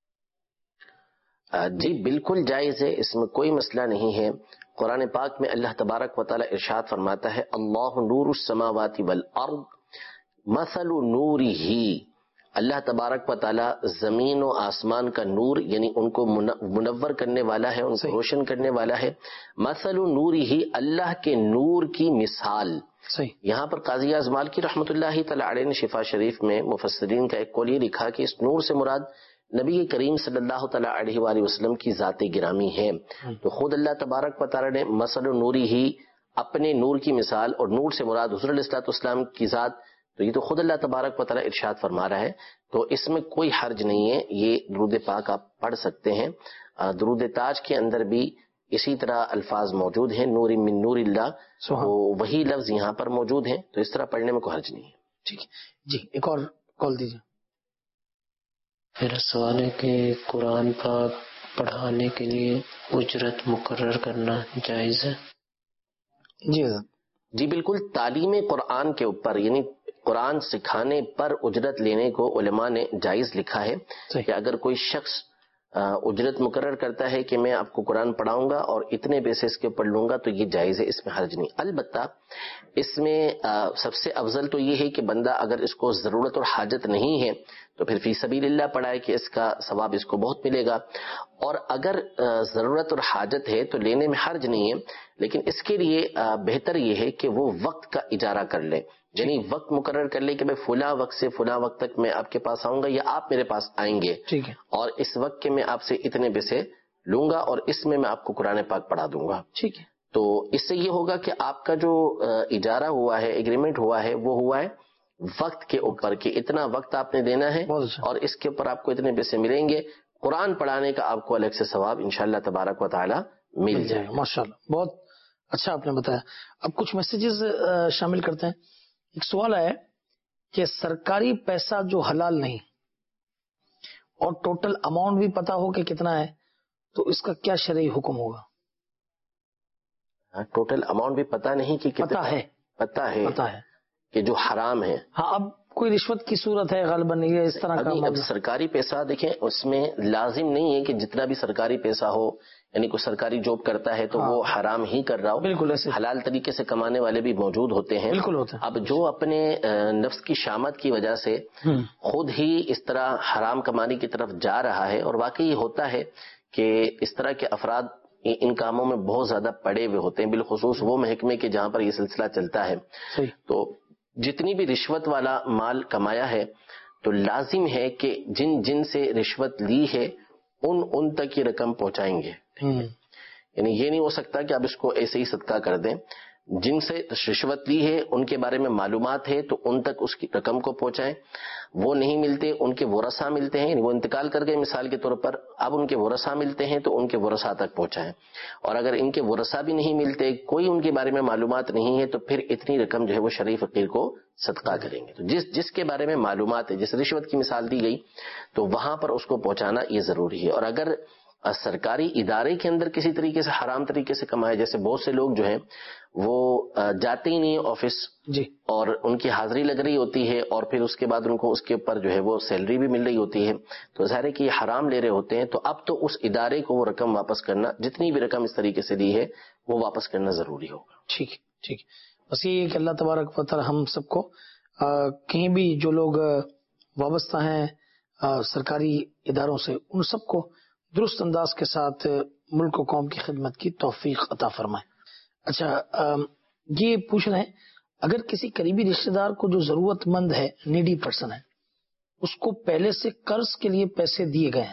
جی بالکل جائز ہے، اس میں کوئی مسئلہ نہیں ہے. قرآن پاک میں اللہ تبارک و تعالی ارشاد فرماتا ہے اللہ نور السماوات والارض مثل نورہ، اللہ تبارک و تعالی زمین و آسمان کا نور یعنی ان کو منور کرنے والا ہے، ان کو روشن کرنے والا ہے. مثل نورہ، اللہ کے نور کی مثال. یہاں پر قاضی اعظم مالکی رحمۃ اللہ تعالی علیہ نے شفا شریف میں مفسرین کا ایک قول یہ لکھا کہ اس نور سے مراد نبی کریم صلی اللہ تعالی علیہ وآلہ وسلم کی ذات گرامی ہے. تو خود اللہ تبارک و تعالی نے مثل نوری ہی، اپنے نور کی مثال، اور نور سے مراد حضور علیہ الصلوۃ والسلام کی ذات، تو یہ تو خود اللہ تبارک و تعالی ارشاد فرما رہا ہے. تو اس میں کوئی حرج نہیں ہے، یہ درود پاک آپ پڑھ سکتے ہیں. درود تاج کے اندر بھی اسی طرح الفاظ موجود ہیں، نور من نور اللہ، تو وہی لفظ یہاں پر موجود ہیں، تو اس طرح پڑھنے میں کوئی حرج نہیں ہے. ٹھیک ہے جی، ایک اور کال دیجیے. میرا سوال ہے کہ قرآن پاک پڑھانے کے لیے اجرت مقرر کرنا جائز ہے؟ جی جی بالکل، تعلیم قرآن کے اوپر، یعنی قرآن سکھانے پر اجرت لینے کو علماء نے جائز لکھا ہے کہ اگر کوئی شخص اجرت مقرر کرتا ہے کہ میں آپ کو قرآن پڑھاؤں گا اور اتنے پیسے اس کے اوپر لوں گا تو یہ جائز ہے، اس میں حرج نہیں۔ البتہ اس میں سب سے افضل تو یہ ہے کہ بندہ اگر اس کو ضرورت اور حاجت نہیں ہے تو پھر فی سبیل اللہ پڑھائے کہ اس کا ثواب اس کو بہت ملے گا، اور اگر ضرورت اور حاجت ہے تو لینے میں حرج نہیں ہے، لیکن اس کے لیے بہتر یہ ہے کہ وہ وقت کا اجارہ کر لے، یعنی وقت مقرر کر لے کہ میں فلاں وقت سے فلاں وقت تک میں آپ کے پاس آؤں گا یا آپ میرے پاس آئیں گے، ٹھیک ہے، اور اس وقت کے میں آپ سے اتنے پیسے لوں گا اور اس میں آپ کو قرآن پاک پڑھا دوں گا، ٹھیک ہے۔ تو اس سے یہ ہوگا کہ آپ کا جو اجارہ ہوا ہے، ایگریمنٹ ہوا ہے، وہ ہوا ہے وقت کے اوپر کہ اتنا وقت آپ نے دینا ہے اور اس کے اوپر آپ کو اتنے پیسے ملیں گے، قرآن پڑھانے کا آپ کو الگ سے ثواب انشاءاللہ تبارک و تعالی مل جائے گا۔ ماشاءاللہ، بہت اچھا آپ نے بتایا۔ اب کچھ میسیجز شامل کرتے ہیں۔ ایک سوال ہے کہ سرکاری پیسہ جو حلال نہیں اور ٹوٹل اماؤنٹ بھی پتا ہو کہ کتنا ہے تو اس کا کیا شرعی حکم ہوگا؟ ٹوٹل اماؤنٹ بھی پتا نہیں کہ کتنا ہے، پتا ہے کہ جو حرام ہے۔ ہاں، اب کوئی رشوت کی صورت ہے غالباً یہ اس طرح کا اب سرکاری پیسہ دیکھیں، اس میں لازم نہیں ہے کہ جتنا بھی سرکاری پیسہ ہو، یعنی کوئی سرکاری جاب کرتا ہے تو وہ حرام ہی کر رہا ہو، بالکل ایسے حلال طریقے سے کمانے والے بھی موجود ہوتے ہیں، بالکل ہوتے ہیں۔ اب جو اپنے نفس کی شامت کی وجہ سے خود ہی اس طرح حرام کمانے کی طرف جا رہا ہے، اور واقعی ہوتا ہے کہ اس طرح کے افراد ان کاموں میں بہت زیادہ پڑے ہوئے ہوتے ہیں، بالخصوص وہ محکمے کے جہاں پر یہ سلسلہ چلتا ہے۔ تو جتنی بھی رشوت والا مال کمایا ہے تو لازم ہے کہ جن سے رشوت لی ہے ان تک یہ رقم پہنچائیں گے، یعنی یہ نہیں ہو سکتا کہ آپ اس کو ایسے ہی صدقہ کر دیں۔ جن سے رشوت لی ہے ان کے بارے میں معلومات ہے تو ان تک اس کی رقم کو پہنچائیں، وہ نہیں ملتے ان کے ورثاء ملتے ہیں، یعنی وہ انتقال کر گئے مثال کے طور پر، اب ان کے ورثاء ملتے ہیں تو ان کے ورثاء تک پہنچائیں، اور اگر ان کے ورثاء بھی نہیں ملتے، کوئی ان کے بارے میں معلومات نہیں ہے تو پھر اتنی رقم جو ہے وہ شرعی فقیر کو صدقہ کریں گے۔ تو جس کے بارے میں معلومات ہے، جس رشوت کی مثال دی گئی تو وہاں پر اس کو پہنچانا یہ ضروری ہے۔ اور اگر سرکاری ادارے کے اندر کسی طریقے سے حرام طریقے سے کمائے، جیسے بہت سے لوگ جو ہیں وہ جاتے ہی نہیں آفس جی، اور ان کی حاضری لگ رہی ہوتی ہے اور پھر اس کے بعد ان کو اس کے اوپر جو ہے وہ سیلری بھی مل رہی ہوتی ہے، تو ظاہر ہے کہ یہ حرام لے رہے ہوتے ہیں، تو اب تو اس ادارے کو وہ رقم واپس کرنا، جتنی بھی رقم اس طریقے سے لی ہے وہ واپس کرنا ضروری ہوگا۔ ٹھیک ٹھیک، بس یہ کہ اللہ تبارک و تعالی ہم سب کو کہیں بھی جو لوگ وابستہ ہیں سرکاری اداروں سے، ان سب کو درست انداز کے ساتھ ملک و قوم کی خدمت کی توفیق عطا فرمائے۔ اچھا، یہ پوچھ رہے ہیں اگر کسی قریبی رشتہ دار کو جو ضرورت مند ہے، نیڈی پرسن ہے، اس کو پہلے سے قرض کے لیے پیسے دیے گئے ہیں،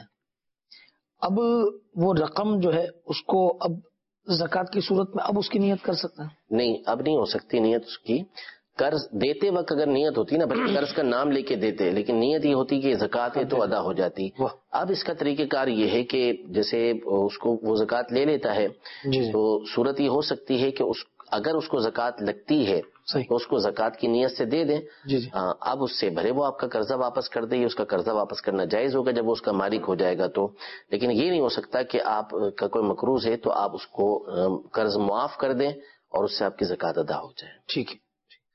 اب وہ رقم جو ہے اس کو اب زکوٰۃ کی صورت میں اب اس کی نیت کر سکتا ہے؟ نہیں، اب نہیں ہو سکتی نیت اس کی۔ قرض دیتے وقت اگر نیت ہوتی نا، بلکہ قرض کا نام لے کے دیتے، لیکن نیت یہ ہوتی کہ زکوٰۃ ہے تو ادا ہو جاتی۔ اب اس کا طریقہ کار یہ ہے کہ جیسے اس کو وہ زکوٰۃ لے لیتا ہے تو صورت یہ ہو سکتی ہے کہ اگر اس کو زکوٰۃ لگتی ہے تو اس کو زکوٰۃ کی نیت سے دے دیں، اب اس سے بھلے وہ آپ کا قرضہ واپس کر دے، اس کا قرضہ واپس کرنا جائز ہوگا جب وہ اس کا مالک ہو جائے گا تو، لیکن یہ نہیں ہو سکتا کہ آپ کا کوئی مقروض ہے تو آپ اس کو قرض معاف کر دیں اور اس سے آپ کی زکوٰۃ ادا ہو جائے۔ ٹھیک ہے،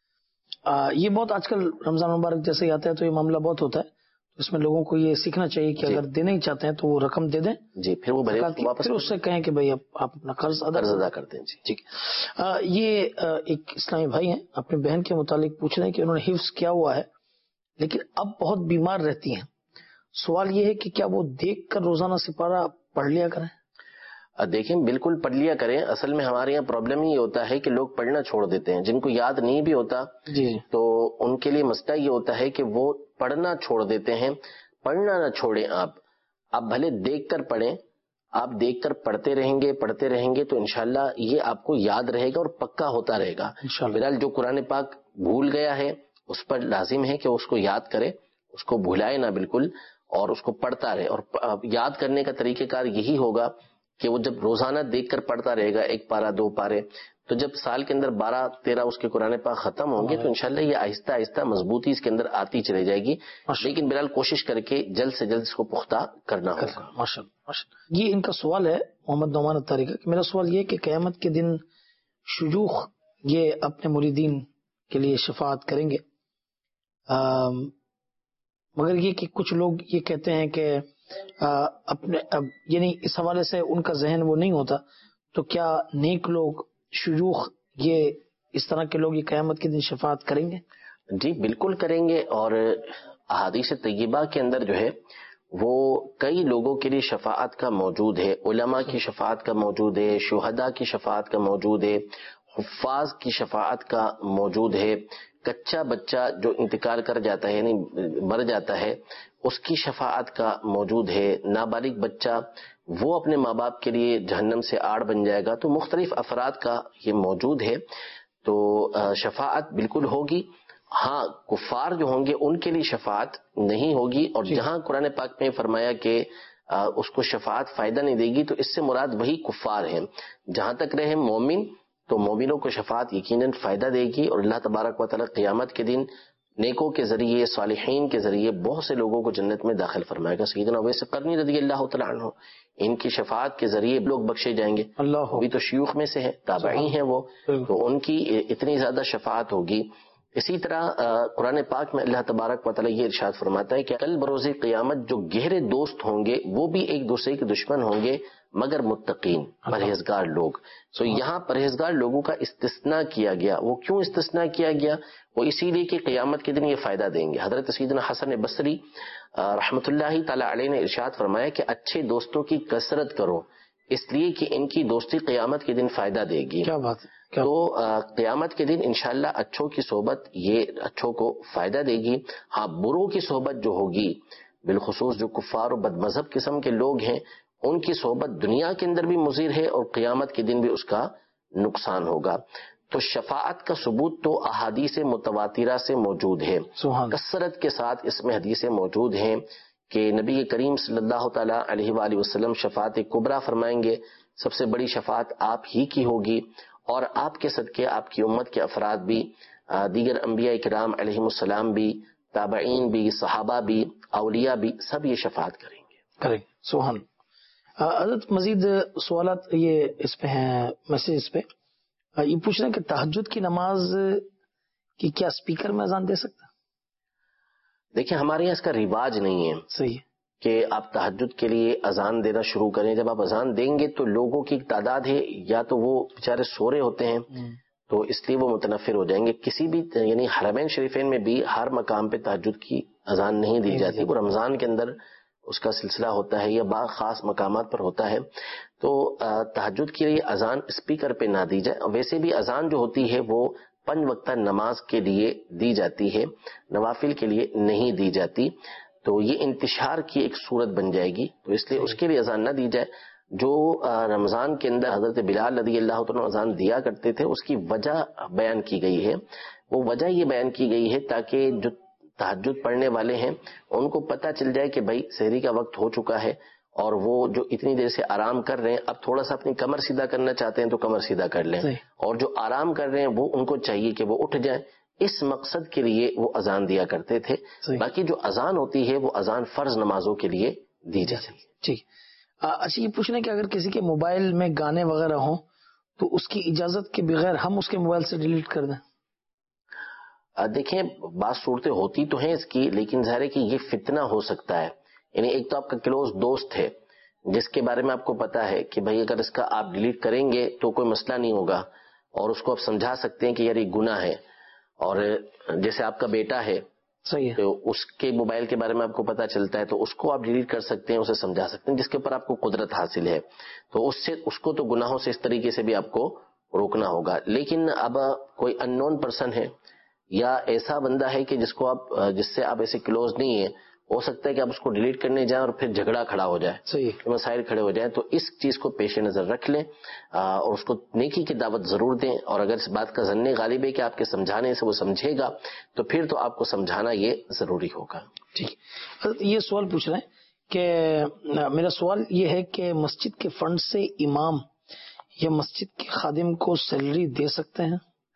یہ بہت آج کل رمضان مبارک جیسے ہی آتا ہے تو یہ معاملہ بہت ہوتا ہے، تو اس میں لوگوں کو یہ سیکھنا چاہیے کہ اگر دینا ہی چاہتے ہیں تو وہ رقم دے دیں جی، پھر وہ واپس، پھر اس سے کہیں کہ بھائی آپ اپنا قرض ادا کر دیں۔ جی ٹھیک ہے۔ یہ ایک اسلامی بھائی ہیں، اپنے بہن کے متعلق پوچھ رہے ہیں کہ انہوں نے حفظ کیا ہوا ہے لیکن اب بہت بیمار رہتی ہیں، سوال یہ ہے کہ کیا وہ دیکھ کر روزانہ سپارہ پڑھ لیا کریں؟ دیکھیں، بالکل پڑھ لیا کریں۔ اصل میں ہمارے یہاں پرابلم یہ ہوتا ہے کہ لوگ پڑھنا چھوڑ دیتے ہیں، جن کو یاد نہیں بھی ہوتا جی، تو ان کے لیے مسئلہ یہ ہوتا ہے کہ وہ پڑھنا چھوڑ دیتے ہیں۔ پڑھنا نہ چھوڑیں، آپ بھلے دیکھ کر پڑھیں، آپ دیکھ کر پڑھتے رہیں گے تو انشاءاللہ یہ آپ کو یاد رہے گا اور پکا ہوتا رہے گا۔ بہرحال جو قرآن پاک بھول گیا ہے اس پر لازم ہے کہ اس کو یاد کرے، اس کو بھلائے نہ بالکل، اور اس کو پڑھتا رہے۔ اور یاد کرنے کا طریقہ کار یہی ہوگا کہ وہ جب روزانہ دیکھ کر پڑھتا رہے گا، 1 پارہ 2 پارے، تو جب سال کے اندر 12-13 اس کے قرآن پاک ختم ہوں گے تو انشاءاللہ یہ آہستہ آہستہ مضبوطی اس کے اندر آتی چلی جائے گی، لیکن بہرحال کوشش کر کے جلد سے جلد اس کو پختہ کرنا ہوگا۔ ماشاءاللہ۔ یہ ان کا سوال ہے محمد نعمان اتاری کا، کہ میرا سوال یہ ہے کہ قیامت کے دن شیوخ یہ اپنے مریدین کے لیے شفاعت کریں گے، مگر یہ کہ کچھ لوگ یہ کہتے ہیں کہ اپنے یعنی اس حوالے سے ان کا ذہن وہ نہیں ہوتا، تو کیا نیک لوگ، شیوخ، یہ اس طرح کے لوگ یہ قیامت کے دن شفاعت کریں گے؟ جی بالکل کریں گے، اور احادیث طیبہ کے اندر جو ہے وہ کئی لوگوں کے لیے شفاعت کا موجود ہے، علماء کی شفاعت کا موجود ہے، شہداء کی شفاعت کا موجود ہے، حفاظ کی شفاعت کا موجود ہے، کچا بچہ جو انتقال کر جاتا ہے یعنی مر جاتا ہے اس کی شفاعت کا موجود ہے، نابالغ بچہ وہ اپنے ماں باپ کے لیے جہنم سے آڑ بن جائے گا، تو مختلف افراد کا یہ موجود ہے، تو شفاعت بالکل ہوگی۔ ہاں کفار جو ہوں گے ان کے لیے شفاعت نہیں ہوگی، اور جہاں قرآن پاک میں فرمایا کہ اس کو شفاعت فائدہ نہیں دے گی، تو اس سے مراد وہی کفار ہیں۔ جہاں تک رہے مومن، تو مومنوں کو شفاعت یقیناً فائدہ دے گی، اور اللہ تبارک و تعالی قیامت کے دن نیکوں کے ذریعے، صالحین کے ذریعے بہت سے لوگوں کو جنت میں داخل فرمائے گا۔ سیدنا اویس قرنی رضی اللہ تعالیٰ عنہ، ان کی شفاعت کے ذریعے لوگ بخشے جائیں گے، ابھی تو شیوخ میں سے ہیں، تابعی ہیں وہ، تو ان کی اتنی زیادہ شفاعت ہوگی۔ اسی طرح قرآن پاک میں اللہ تبارک و تعالیٰ یہ ارشاد فرماتا ہے کہ کل بروز قیامت جو گہرے دوست ہوں گے وہ بھی ایک دوسرے کے دشمن ہوں گے مگر متقین، پرہیزگار لوگ۔ سو یہاں پرہیزگار لوگوں کا استثناء کیا گیا۔ وہ کیوں استثناء کیا گیا؟ وہ اسی لیے کہ قیامت کے دن یہ فائدہ دیں گے۔ حضرت سیدنا حسن بصری رحمۃ اللہ تعالی علیہ نے ارشاد فرمایا کہ اچھے دوستوں کی کثرت کرو، اس لیے کہ ان کی دوستی قیامت کے دن فائدہ دے گی۔ کیا بات ہے! تو قیامت کے دن انشاءاللہ اچھوں کی صحبت یہ اچھوں کو فائدہ دے گی۔ ہاں بروں کی صحبت جو ہوگی، بالخصوص جو کفار و بد مذہب قسم کے لوگ ہیں، ان کی صحبت دنیا کے اندر بھی مضر ہے اور قیامت کے دن بھی اس کا نقصان ہوگا۔ تو شفاعت کا ثبوت تو احادیث متواترہ سے موجود ہے، کثرت کے ساتھ اس میں حدیثیں موجود ہیں کہ نبی کریم صلی اللہ تعالی علیہ وآلہ وسلم شفاعت کبریٰ فرمائیں گے، سب سے بڑی شفاعت آپ ہی کی ہوگی، اور آپ کے صدقے آپ کی امت کے افراد بھی، دیگر انبیاء کرام علیہم السلام بھی، تابعین بھی، صحابہ بھی، اولیاء بھی، سب یہ شفاعت کریں گے۔ سبحان۔ حضرت مزید سوالات یہ اس پہ ہیں، میسج پہ یہ پوچھ رہے ہیں کہ تہجد کی نماز کی کیا اسپیکر میں اذان دے سکتا؟ دیکھیں ہمارے یہاں اس کا رواج نہیں ہے صحیح کہ آپ تہجد کے لیے اذان دینا شروع کریں۔ جب آپ اذان دیں گے تو لوگوں کی تعداد ہے، یا تو وہ بیچارے سو رہے ہوتے ہیں تو اس لیے وہ متنفر ہو جائیں گے۔ کسی بھی یعنی حرمین شریفین میں بھی ہر مقام پہ تہجد کی اذان نہیں دی جاتی، وہ رمضان کے اندر اس کا سلسلہ ہوتا ہے یا بعض خاص مقامات پر ہوتا ہے۔ تو تہجد کے لیے اذان اسپیکر پہ نہ دی جائے۔ ویسے بھی اذان جو ہوتی ہے وہ 5 وقتہ نماز کے لیے دی جاتی ہے، نوافل کے لیے نہیں دی جاتی، تو یہ انتشار کی ایک صورت بن جائے گی، تو اس لیے اس کے لیے اذان نہ دی جائے۔ جو رمضان کے اندر حضرت بلال رضی اللہ عنہ اذان دیا کرتے تھے اس کی وجہ بیان کی گئی ہے، وہ وجہ یہ بیان کی گئی ہے تاکہ جو تہجد پڑھنے والے ہیں ان کو پتہ چل جائے کہ بھائی سحری کا وقت ہو چکا ہے، اور وہ جو اتنی دیر سے آرام کر رہے ہیں اب تھوڑا سا اپنی کمر سیدھا کرنا چاہتے ہیں تو کمر سیدھا کر لیں، اور جو آرام کر رہے ہیں وہ ان کو چاہیے کہ وہ اٹھ جائیں۔ اس مقصد کے لیے وہ اذان دیا کرتے تھے۔ باقی جو اذان ہوتی ہے وہ اذان فرض نمازوں کے لیے دی جاتی ہے۔ ٹھیک۔ اچھا یہ پوچھنا کہ اگر کسی کے موبائل میں گانے وغیرہ ہوں تو اس کی اجازت کے بغیر ہم اس کے موبائل سے ڈیلیٹ کر دیں؟ دیکھیں بعض صورتیں ہوتی تو ہیں اس کی، لیکن ظاہر ہے کہ یہ فتنہ ہو سکتا ہے۔ یعنی ایک تو آپ کا کلوز دوست ہے جس کے بارے میں آپ کو پتا ہے کہ بھائی اگر اس کا آپ ڈیلیٹ کریں گے تو کوئی مسئلہ نہیں ہوگا، اور اس کو آپ سمجھا سکتے ہیں کہ یار یہ گناہ ہے، اور جیسے آپ کا بیٹا ہے صحیح ہے، تو اس کے موبائل کے بارے میں آپ کو پتا چلتا ہے تو اس کو آپ ڈیلیٹ کر سکتے ہیں، اسے سمجھا سکتے ہیں جس کے اوپر آپ کو قدرت حاصل ہے، تو اس کو تو گناہوں سے اس طریقے سے بھی آپ کو روکنا ہوگا۔ لیکن اب کوئی ان نون پرسن ہے یا ایسا بندہ ہے کہ جس سے آپ ایسے کلوز نہیں ہیں، ہو سکتا ہے کہ آپ اس کو ڈیلیٹ کرنے جائیں اور پھر جھگڑا کھڑا ہو جائے، صحیح مسائل کھڑے ہو جائیں، تو اس چیز کو پیش نظر رکھ لیں اور اس کو نیکی کی دعوت ضرور دیں، اور اگر اس بات کا ظن غالب ہے کہ آپ کے سمجھانے سے وہ سمجھے گا تو پھر تو آپ کو سمجھانا یہ ضروری ہوگا۔ ٹھیک۔ یہ سوال پوچھ رہے ہیں کہ میرا سوال یہ ہے کہ مسجد کے فنڈ سے امام یا مسجد کے خادم کو سیلری دے سکتے ہیں؟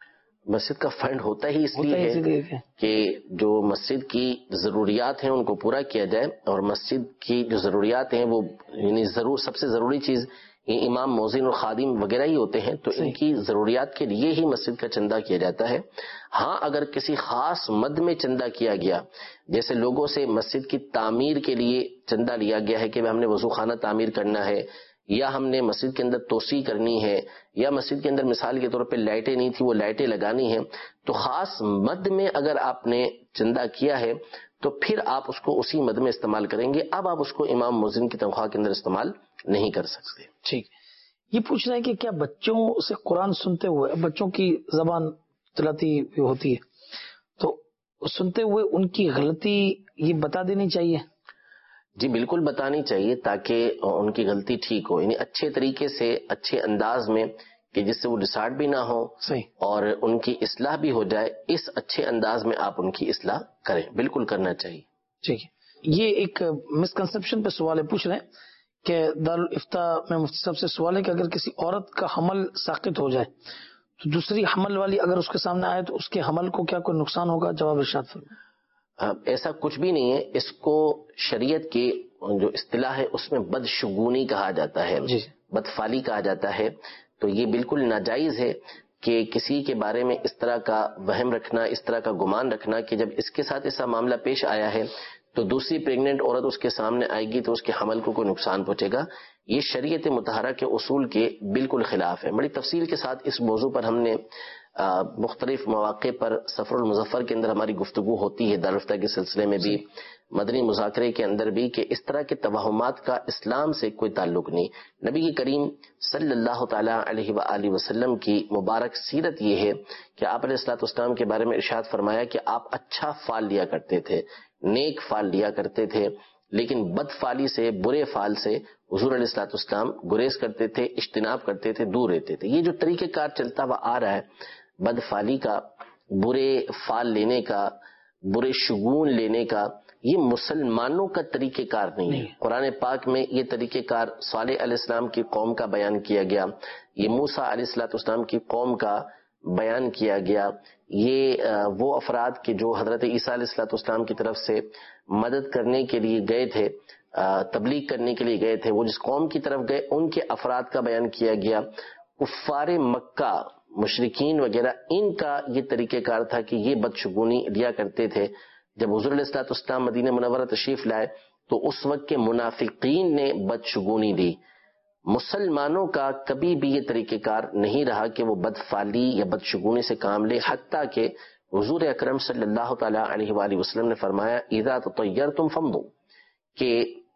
مسجد کا فنڈ ہوتا ہی اس لیے ہے کہ جو مسجد کی ضروریات ہیں ان کو پورا کیا جائے، اور مسجد کی جو ضروریات ہیں وہ یعنی سب سے ضروری چیز یہ امام، مؤذن اور خادم وغیرہ ہی ہوتے ہیں، تو ان کی ضروریات کے لیے ہی مسجد کا چندہ کیا جاتا ہے۔ ہاں اگر کسی خاص مد میں چندہ کیا گیا، جیسے لوگوں سے مسجد کی تعمیر کے لیے چندہ لیا گیا ہے کہ ہم نے وضو خانہ تعمیر کرنا ہے، یا ہم نے مسجد کے اندر توسیع کرنی ہے، یا مسجد کے اندر مثال کے طور پہ لائٹیں نہیں تھی وہ لائٹیں لگانی ہیں، تو خاص مد میں اگر آپ نے چندہ کیا ہے تو پھر آپ اس کو اسی مد میں استعمال کریں گے، اب آپ اس کو امام مؤذن کی تنخواہ کے اندر استعمال نہیں کر سکتے۔ ٹھیک، یہ پوچھ رہے ہیں کہ کیا بچوں سے قرآن سنتے ہوئے، بچوں کی زبان چلاتی ہوتی ہے تو سنتے ہوئے ان کی غلطی یہ بتا دینی چاہیے؟ جی بالکل بتانی چاہیے، تاکہ ان کی غلطی ٹھیک ہو، یعنی اچھے طریقے سے، اچھے انداز میں، کہ جس سے وہ ڈسارٹ بھی نہ ہو اور ان کی اصلاح بھی ہو جائے، اس اچھے انداز میں آپ ان کی اصلاح کریں، بالکل کرنا چاہیے۔ ٹھیک ہے، یہ ایک مسکنسپشن پہ سوال ہے، پوچھ رہے ہیں کہ دارالافتاء میں مفتی صاحب سے سوال ہے کہ اگر کسی عورت کا حمل ساقط ہو جائے تو دوسری حمل والی اگر اس کے سامنے آئے تو اس کے حمل کو کیا کوئی نقصان ہوگا؟ جواب ارشاد فرمائیں۔ ایسا کچھ بھی نہیں ہے، اس کو شریعت کی جو اصطلاح ہے اس میں بدشگونی کہا جاتا ہے، بدفالی کہا جاتا ہے، تو یہ بالکل ناجائز ہے کہ کسی کے بارے میں اس طرح کا وہم رکھنا، اس طرح کا گمان رکھنا کہ جب اس کے ساتھ ایسا معاملہ پیش آیا ہے تو دوسری پریگننٹ عورت اس کے سامنے آئے گی تو اس کے حمل کو کوئی نقصان پہنچے گا۔ یہ شریعت مطہرہ کے اصول کے بالکل خلاف ہے۔ بڑی تفصیل کے ساتھ اس موضوع پر ہم نے مختلف مواقع پر سفر المظفر کے اندر ہماری گفتگو ہوتی ہے، دارالافتاء کے سلسلے میں بھی، مدنی مذاکرے کے اندر بھی، کہ اس طرح کے توہمات کا اسلام سے کوئی تعلق نہیں۔ نبی کریم صلی اللہ تعالی علیہ وآلہ وسلم کی مبارک سیرت یہ ہے کہ آپ علیہ الصلوۃ والسلام کے بارے میں ارشاد فرمایا کہ آپ اچھا فال لیا کرتے تھے، نیک فال لیا کرتے تھے، لیکن بد فالی سے، برے فال سے حضور علیہ الصلوۃ والسلام گریز کرتے تھے، اجتناب کرتے تھے، دور رہتے تھے۔ یہ جو طریقہ کار چلتا ہوا آ رہا ہے بد فالی کا، برے فال لینے کا، برے شگون لینے کا، یہ مسلمانوں کا طریقہ کار نہیں ہے۔ قرآن پاک میں یہ طریقہ کار صالح علیہ السلام کی قوم کا بیان کیا گیا، یہ موسیٰ علیہ الصلوۃ والسلام کی قوم کا بیان کیا گیا، یہ وہ افراد کے جو حضرت عیسیٰ علیہ الصلوۃ والسلام کی طرف سے مدد کرنے کے لیے گئے تھے، تبلیغ کرنے کے لیے گئے تھے، وہ جس قوم کی طرف گئے ان کے افراد کا بیان کیا گیا۔ کفار مکہ، مشرکین وغیرہ، ان کا یہ طریقہ کار تھا کہ یہ بدشگونی لیا کرتے تھے۔ جب حضور علیہ الصلوۃ والسلام مدینہ منورہ تشریف لائے تو اس وقت کے منافقین نے بدشگونی دی۔ مسلمانوں کا کبھی بھی یہ طریقہ کار نہیں رہا کہ وہ بدفالی یا بدشگونی سے کام لے، حتیٰ کہ حضور اکرم صلی اللہ تعالی علیہ وآلہ وسلم نے فرمایا اذا تطیرتم فامضوا، کہ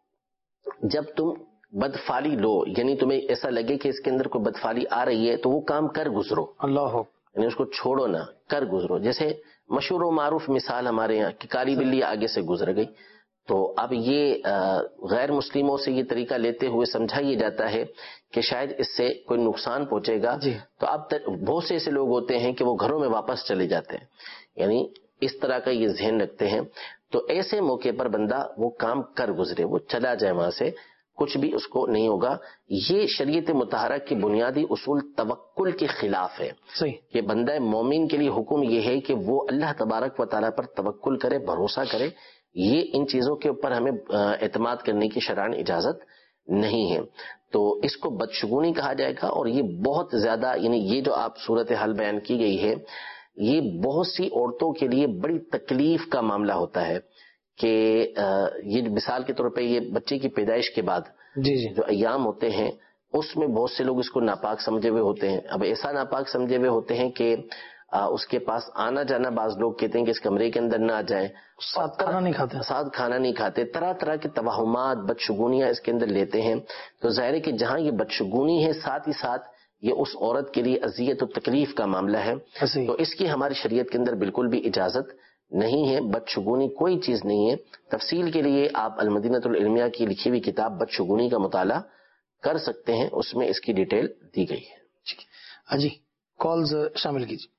جب تم بدفالی لو، یعنی تمہیں ایسا لگے کہ اس کے اندر کوئی بدفالی آ رہی ہے تو وہ کام کر گزرو، اللہ، یعنی اس کو چھوڑو نہ، کر گزرو۔ جیسے مشہور و معروف مثال ہمارے یہاں کہ کالی بلی آگے سے گزر گئی، تو اب یہ غیر مسلموں سے یہ طریقہ لیتے ہوئے سمجھا یہ جاتا ہے کہ شاید اس سے کوئی نقصان پہنچے گا، تو اب بہت سے ایسے لوگ ہوتے ہیں کہ وہ گھروں میں واپس چلے جاتے ہیں، یعنی اس طرح کا یہ ذہن رکھتے ہیں۔ تو ایسے موقع پر بندہ وہ کام کر گزرے، وہ چلا جائے وہاں سے، کچھ بھی اس کو نہیں ہوگا۔ یہ شریعت مطہرہ کی بنیادی اصول توکل کے خلاف ہے کہ بندہ مومن کے لیے حکم یہ ہے کہ وہ اللہ تبارک و تعالیٰ پر توکل کرے، بھروسہ کرے۔ یہ ان چیزوں کے اوپر ہمیں اعتماد کرنے کی شرعاً اجازت نہیں ہے، تو اس کو بدشگونی کہا جائے گا۔ اور یہ بہت زیادہ، یعنی یہ جو آپ صورتحال بیان کی گئی ہے، یہ بہت سی عورتوں کے لیے بڑی تکلیف کا معاملہ ہوتا ہے کہ یہ مثال کے طور پہ یہ بچے کی پیدائش کے بعد جو ایام ہوتے ہیں اس میں بہت سے لوگ اس کو ناپاک سمجھے ہوئے ہوتے ہیں۔ اب ایسا ناپاک سمجھے ہوئے ہوتے ہیں کہ اس کے پاس آنا جانا، بعض لوگ کہتے ہیں کہ اس کمرے کے اندر نہ آ جائیں، ساتھ کھانا نہیں کھاتے، طرح طرح کے توہمات، بدشگونیاں اس کے اندر لیتے ہیں۔ تو ظاہر ہے کہ جہاں یہ بدشگونی ہے، ساتھ ہی ساتھ یہ اس عورت کے لیے اذیت و تکلیف کا معاملہ ہے، تو اس کی ہماری شریعت کے اندر بالکل بھی اجازت نہیں ہے۔ بدشگونی کوئی چیز نہیں ہے۔ تفصیل کے لیے آپ المدینۃ العلمیہ کی لکھی ہوئی کتاب بدشگونی کا مطالعہ کر سکتے ہیں، اس میں اس کی ڈیٹیل دی گئی ہے۔ جی کالز شامل کیجیے۔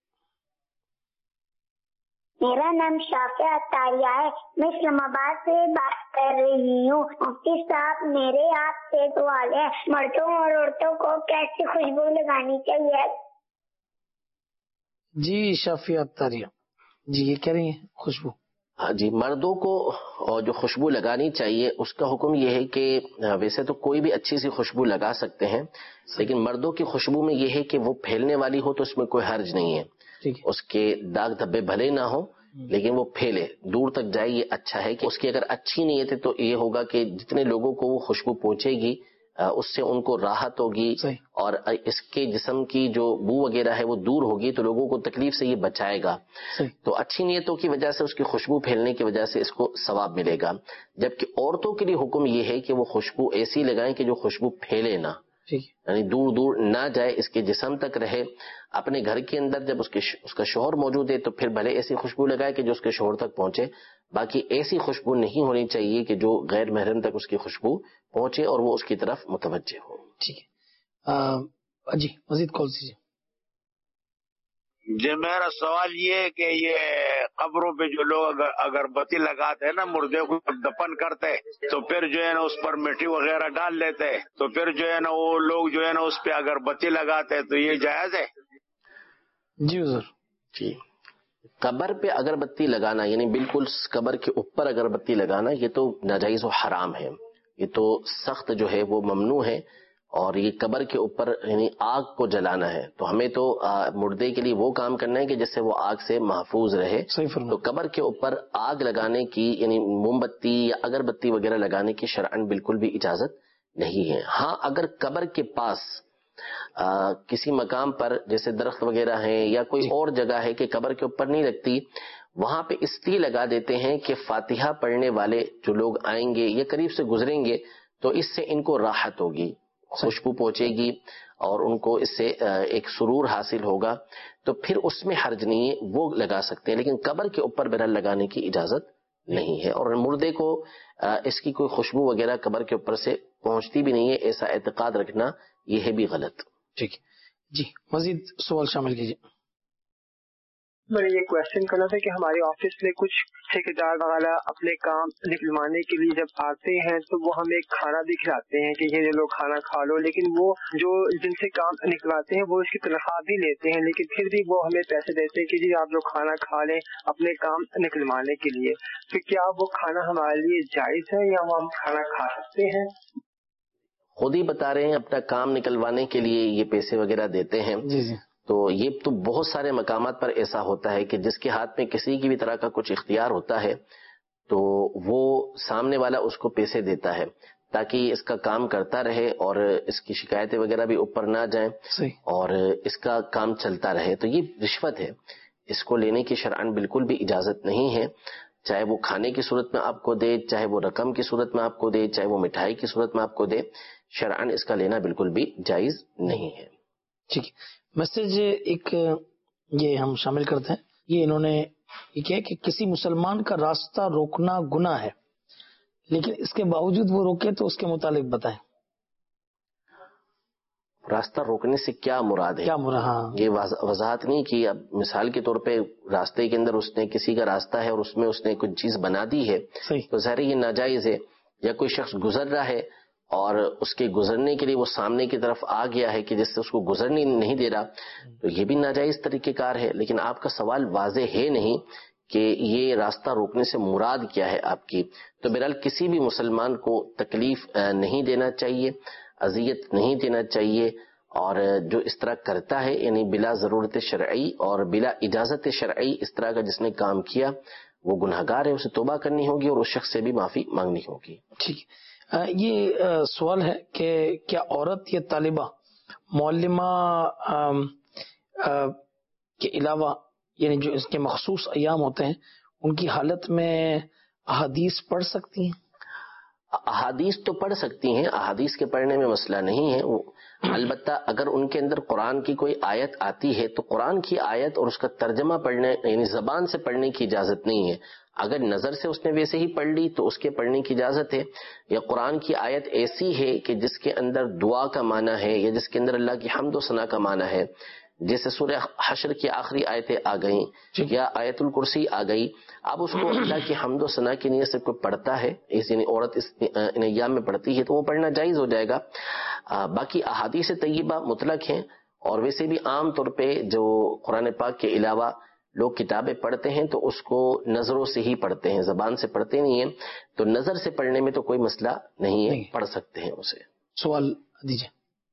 میرا نام شافیہ عطاریہ ہے، میں اسلام آباد سے بات کر رہی ہوں۔ مفتی صاحب، میرے آپ سے سوال ہے، مردوں اور عورتوں کو کیسی خوشبو لگانی چاہیے؟ جی شافیہ اطاریہ جی یہ کہہ رہی ہیں خوشبو. ہاں جی، مردوں کو جو خوشبو لگانی چاہیے اس کا حکم یہ ہے کہ ویسے تو کوئی بھی اچھی سی خوشبو لگا سکتے ہیں، لیکن مردوں کی خوشبو میں یہ ہے کہ وہ پھیلنے والی ہو تو اس میں کوئی حرج نہیں ہے. اس کے داغ دھبے بھلے نہ ہو لیکن وہ پھیلے، دور تک جائے، یہ اچھا ہے. کہ اس کی اگر اچھی نیت ہے تو یہ ہوگا کہ جتنے لوگوں کو وہ خوشبو پہنچے گی اس سے ان کو راحت ہوگی اور اس کے جسم کی جو بو وغیرہ ہے وہ دور ہوگی تو لوگوں کو تکلیف سے یہ بچائے گا. تو اچھی نیتوں کی وجہ سے اس کی خوشبو پھیلنے کی وجہ سے اس کو ثواب ملے گا. جبکہ عورتوں کے لیے حکم یہ ہے کہ وہ خوشبو ایسی لگائیں کہ جو خوشبو پھیلے نہ، یعنی دور دور نہ جائے، اس کے جسم تک رہے. اپنے گھر کے اندر جب اس کا شوہر موجود ہے تو پھر بھلے ایسی خوشبو لگائے کہ جو اس کے شوہر تک پہنچے، باقی ایسی خوشبو نہیں ہونی چاہیے کہ جو غیر محرم تک اس کی خوشبو پہنچے اور وہ اس کی طرف متوجہ ہو. ٹھیک ہے جی مزید کال کیجیے. جی میرا سوال یہ ہے کہ یہ قبروں پہ جو لوگ اگربتی لگاتے ہیں نا، مردے کو دفن کرتے تو پھر جو ہے نا اس پر مٹی وغیرہ ڈال لیتے، تو پھر جو ہے نا وہ لوگ جو ہے نا اس پہ اگربتی لگاتے، تو یہ جائز ہے؟ جی حضور. جی، قبر پہ اگربتی لگانا یعنی بالکل قبر کے اوپر اگربتی لگانا یہ تو ناجائز و حرام ہے، یہ تو سخت جو ہے وہ ممنوع ہے. اور یہ قبر کے اوپر یعنی آگ کو جلانا ہے، تو ہمیں تو مردے کے لیے وہ کام کرنا ہے کہ جس سے وہ آگ سے محفوظ رہے. تو قبر کے اوپر آگ لگانے کی یعنی موم بتی یا اگربتی وغیرہ لگانے کی شرعاً بالکل بھی اجازت نہیں ہے. ہاں اگر قبر کے پاس کسی مقام پر جیسے درخت وغیرہ ہیں یا کوئی اور جگہ ہے کہ قبر کے اوپر نہیں لگتی، وہاں پہ اس لیے لگا دیتے ہیں کہ فاتحہ پڑھنے والے جو لوگ آئیں گے یا قریب سے گزریں گے تو اس سے ان کو راحت ہوگی، خوشبو پہنچے گی اور ان کو اس سے ایک سرور حاصل ہوگا، تو پھر اس میں حرج نہیں ہے، وہ لگا سکتے ہیں. لیکن قبر کے اوپر بہرحال لگانے کی اجازت نہیں ہے. اور مردے کو اس کی کوئی خوشبو وغیرہ قبر کے اوپر سے پہنچتی بھی نہیں ہے، ایسا اعتقاد رکھنا یہ ہے بھی غلط. ٹھیک جی مزید سوال شامل کیجیے. میں یہ کوشچن کرنا تھا کہ ہمارے آفس میں کچھ ٹھیکیدار وغیرہ اپنے کام نکلوانے کے لیے جب آتے ہیں تو وہ ہمیں کھانا بھی کھلاتے ہیں کہ یہ لوگ کھانا کھا لو، لیکن وہ جو جن سے کام نکلواتے ہیں وہ اس کی تنخواہ بھی لیتے ہیں، لیکن پھر بھی وہ ہمیں پیسے دیتے ہیں کہ جی آپ لوگ کھانا کھا لیں اپنے کام نکلوانے کے لیے. تو کیا وہ کھانا ہمارے لیے جائز ہے یا وہ ہم کھانا کھا سکتے ہیں؟ خود ہی بتا رہے ہیں اپنا کام نکلوانے کے لیے یہ پیسے وغیرہ دیتے ہیں. جی جی. تو یہ تو بہت سارے مقامات پر ایسا ہوتا ہے کہ جس کے ہاتھ میں کسی کی بھی طرح کا کچھ اختیار ہوتا ہے تو وہ سامنے والا اس کو پیسے دیتا ہے تاکہ اس کا کام کرتا رہے اور اس کی شکایتیں وغیرہ بھی اوپر نہ جائیں اور اس کا کام چلتا رہے. تو یہ رشوت ہے، اس کو لینے کی شرعاً بالکل بھی اجازت نہیں ہے، چاہے وہ کھانے کی صورت میں آپ کو دے، چاہے وہ رقم کی صورت میں آپ کو دے، چاہے وہ مٹھائی کی صورت میں آپ کو دے، شرعاً اس کا لینا بالکل بھی جائز نہیں ہے. ٹھیک ہے. میسج ایک یہ ہم شامل کرتے ہیں، یہ انہوں نے یہ کیا کہ کسی مسلمان کا راستہ روکنا گناہ ہے لیکن اس کے باوجود وہ روکے تو اس کے متعلق بتائیں. راستہ روکنے سے کیا مراد ہے؟ کیا مراد؟ ہاں یہ وضاحت نہیں کی. اب مثال کے طور پہ راستے کے اندر اس نے کسی کا راستہ ہے اور اس میں اس نے کچھ چیز بنا دی ہے تو ظاہر یہ ناجائز ہے. یا کوئی شخص گزر رہا ہے اور اس کے گزرنے کے لیے وہ سامنے کی طرف آ گیا ہے کہ جس سے اس کو گزرنے نہیں دے رہا تو یہ بھی ناجائز طریقہ کار ہے. لیکن آپ کا سوال واضح ہے نہیں کہ یہ راستہ روکنے سے مراد کیا ہے آپ کی. تو بہرحال کسی بھی مسلمان کو تکلیف نہیں دینا چاہیے، اذیت نہیں دینا چاہیے، اور جو اس طرح کرتا ہے یعنی بلا ضرورت شرعی اور بلا اجازت شرعی اس طرح کا جس نے کام کیا وہ گناہگار ہے، اسے توبہ کرنی ہوگی اور اس شخص سے بھی معافی مانگنی ہوگی. ٹھیک ہے. یہ سوال ہے کہ کیا عورت یا طالبہ معلمہ کے علاوہ یعنی جو اس کے مخصوص ایام ہوتے ہیں ان کی حالت میں احادیث پڑھ سکتی ہیں؟ احادیث تو پڑھ سکتی ہیں، احادیث کے پڑھنے میں مسئلہ نہیں ہے. البتہ اگر ان کے اندر قرآن کی کوئی آیت آتی ہے تو قرآن کی آیت اور اس کا ترجمہ پڑھنے یعنی زبان سے پڑھنے کی اجازت نہیں ہے. اگر نظر سے اس نے ویسے ہی پڑھ لی تو اس کے پڑھنے کی اجازت ہے. یا قرآن کی آیت ایسی ہے کہ جس کے اندر دعا کا معنی ہے یا جس کے اندر اللہ کی حمد و ثنا کا معنی ہے، جیسے سورہ حشر کی آخری آیتیں آ گئیں یا آیت الکرسی آ گئی، اب اس کو اللہ کی حمد و ثنا کی نیت سے کوئی پڑھتا ہے یعنی عورت ان ایام میں پڑھتی ہے تو وہ پڑھنا جائز ہو جائے گا. باقی احادیث طیبہ مطلق ہیں اور ویسے بھی عام طور پہ جو قرآن پاک کے علاوہ لوگ کتابیں پڑھتے ہیں تو اس کو نظروں سے ہی پڑھتے ہیں، زبان سے پڑھتے نہیں ہیں، تو نظر سے پڑھنے میں تو کوئی مسئلہ نہیں ہے، پڑھ سکتے ہیں اسے۔ سوال دیجیے۔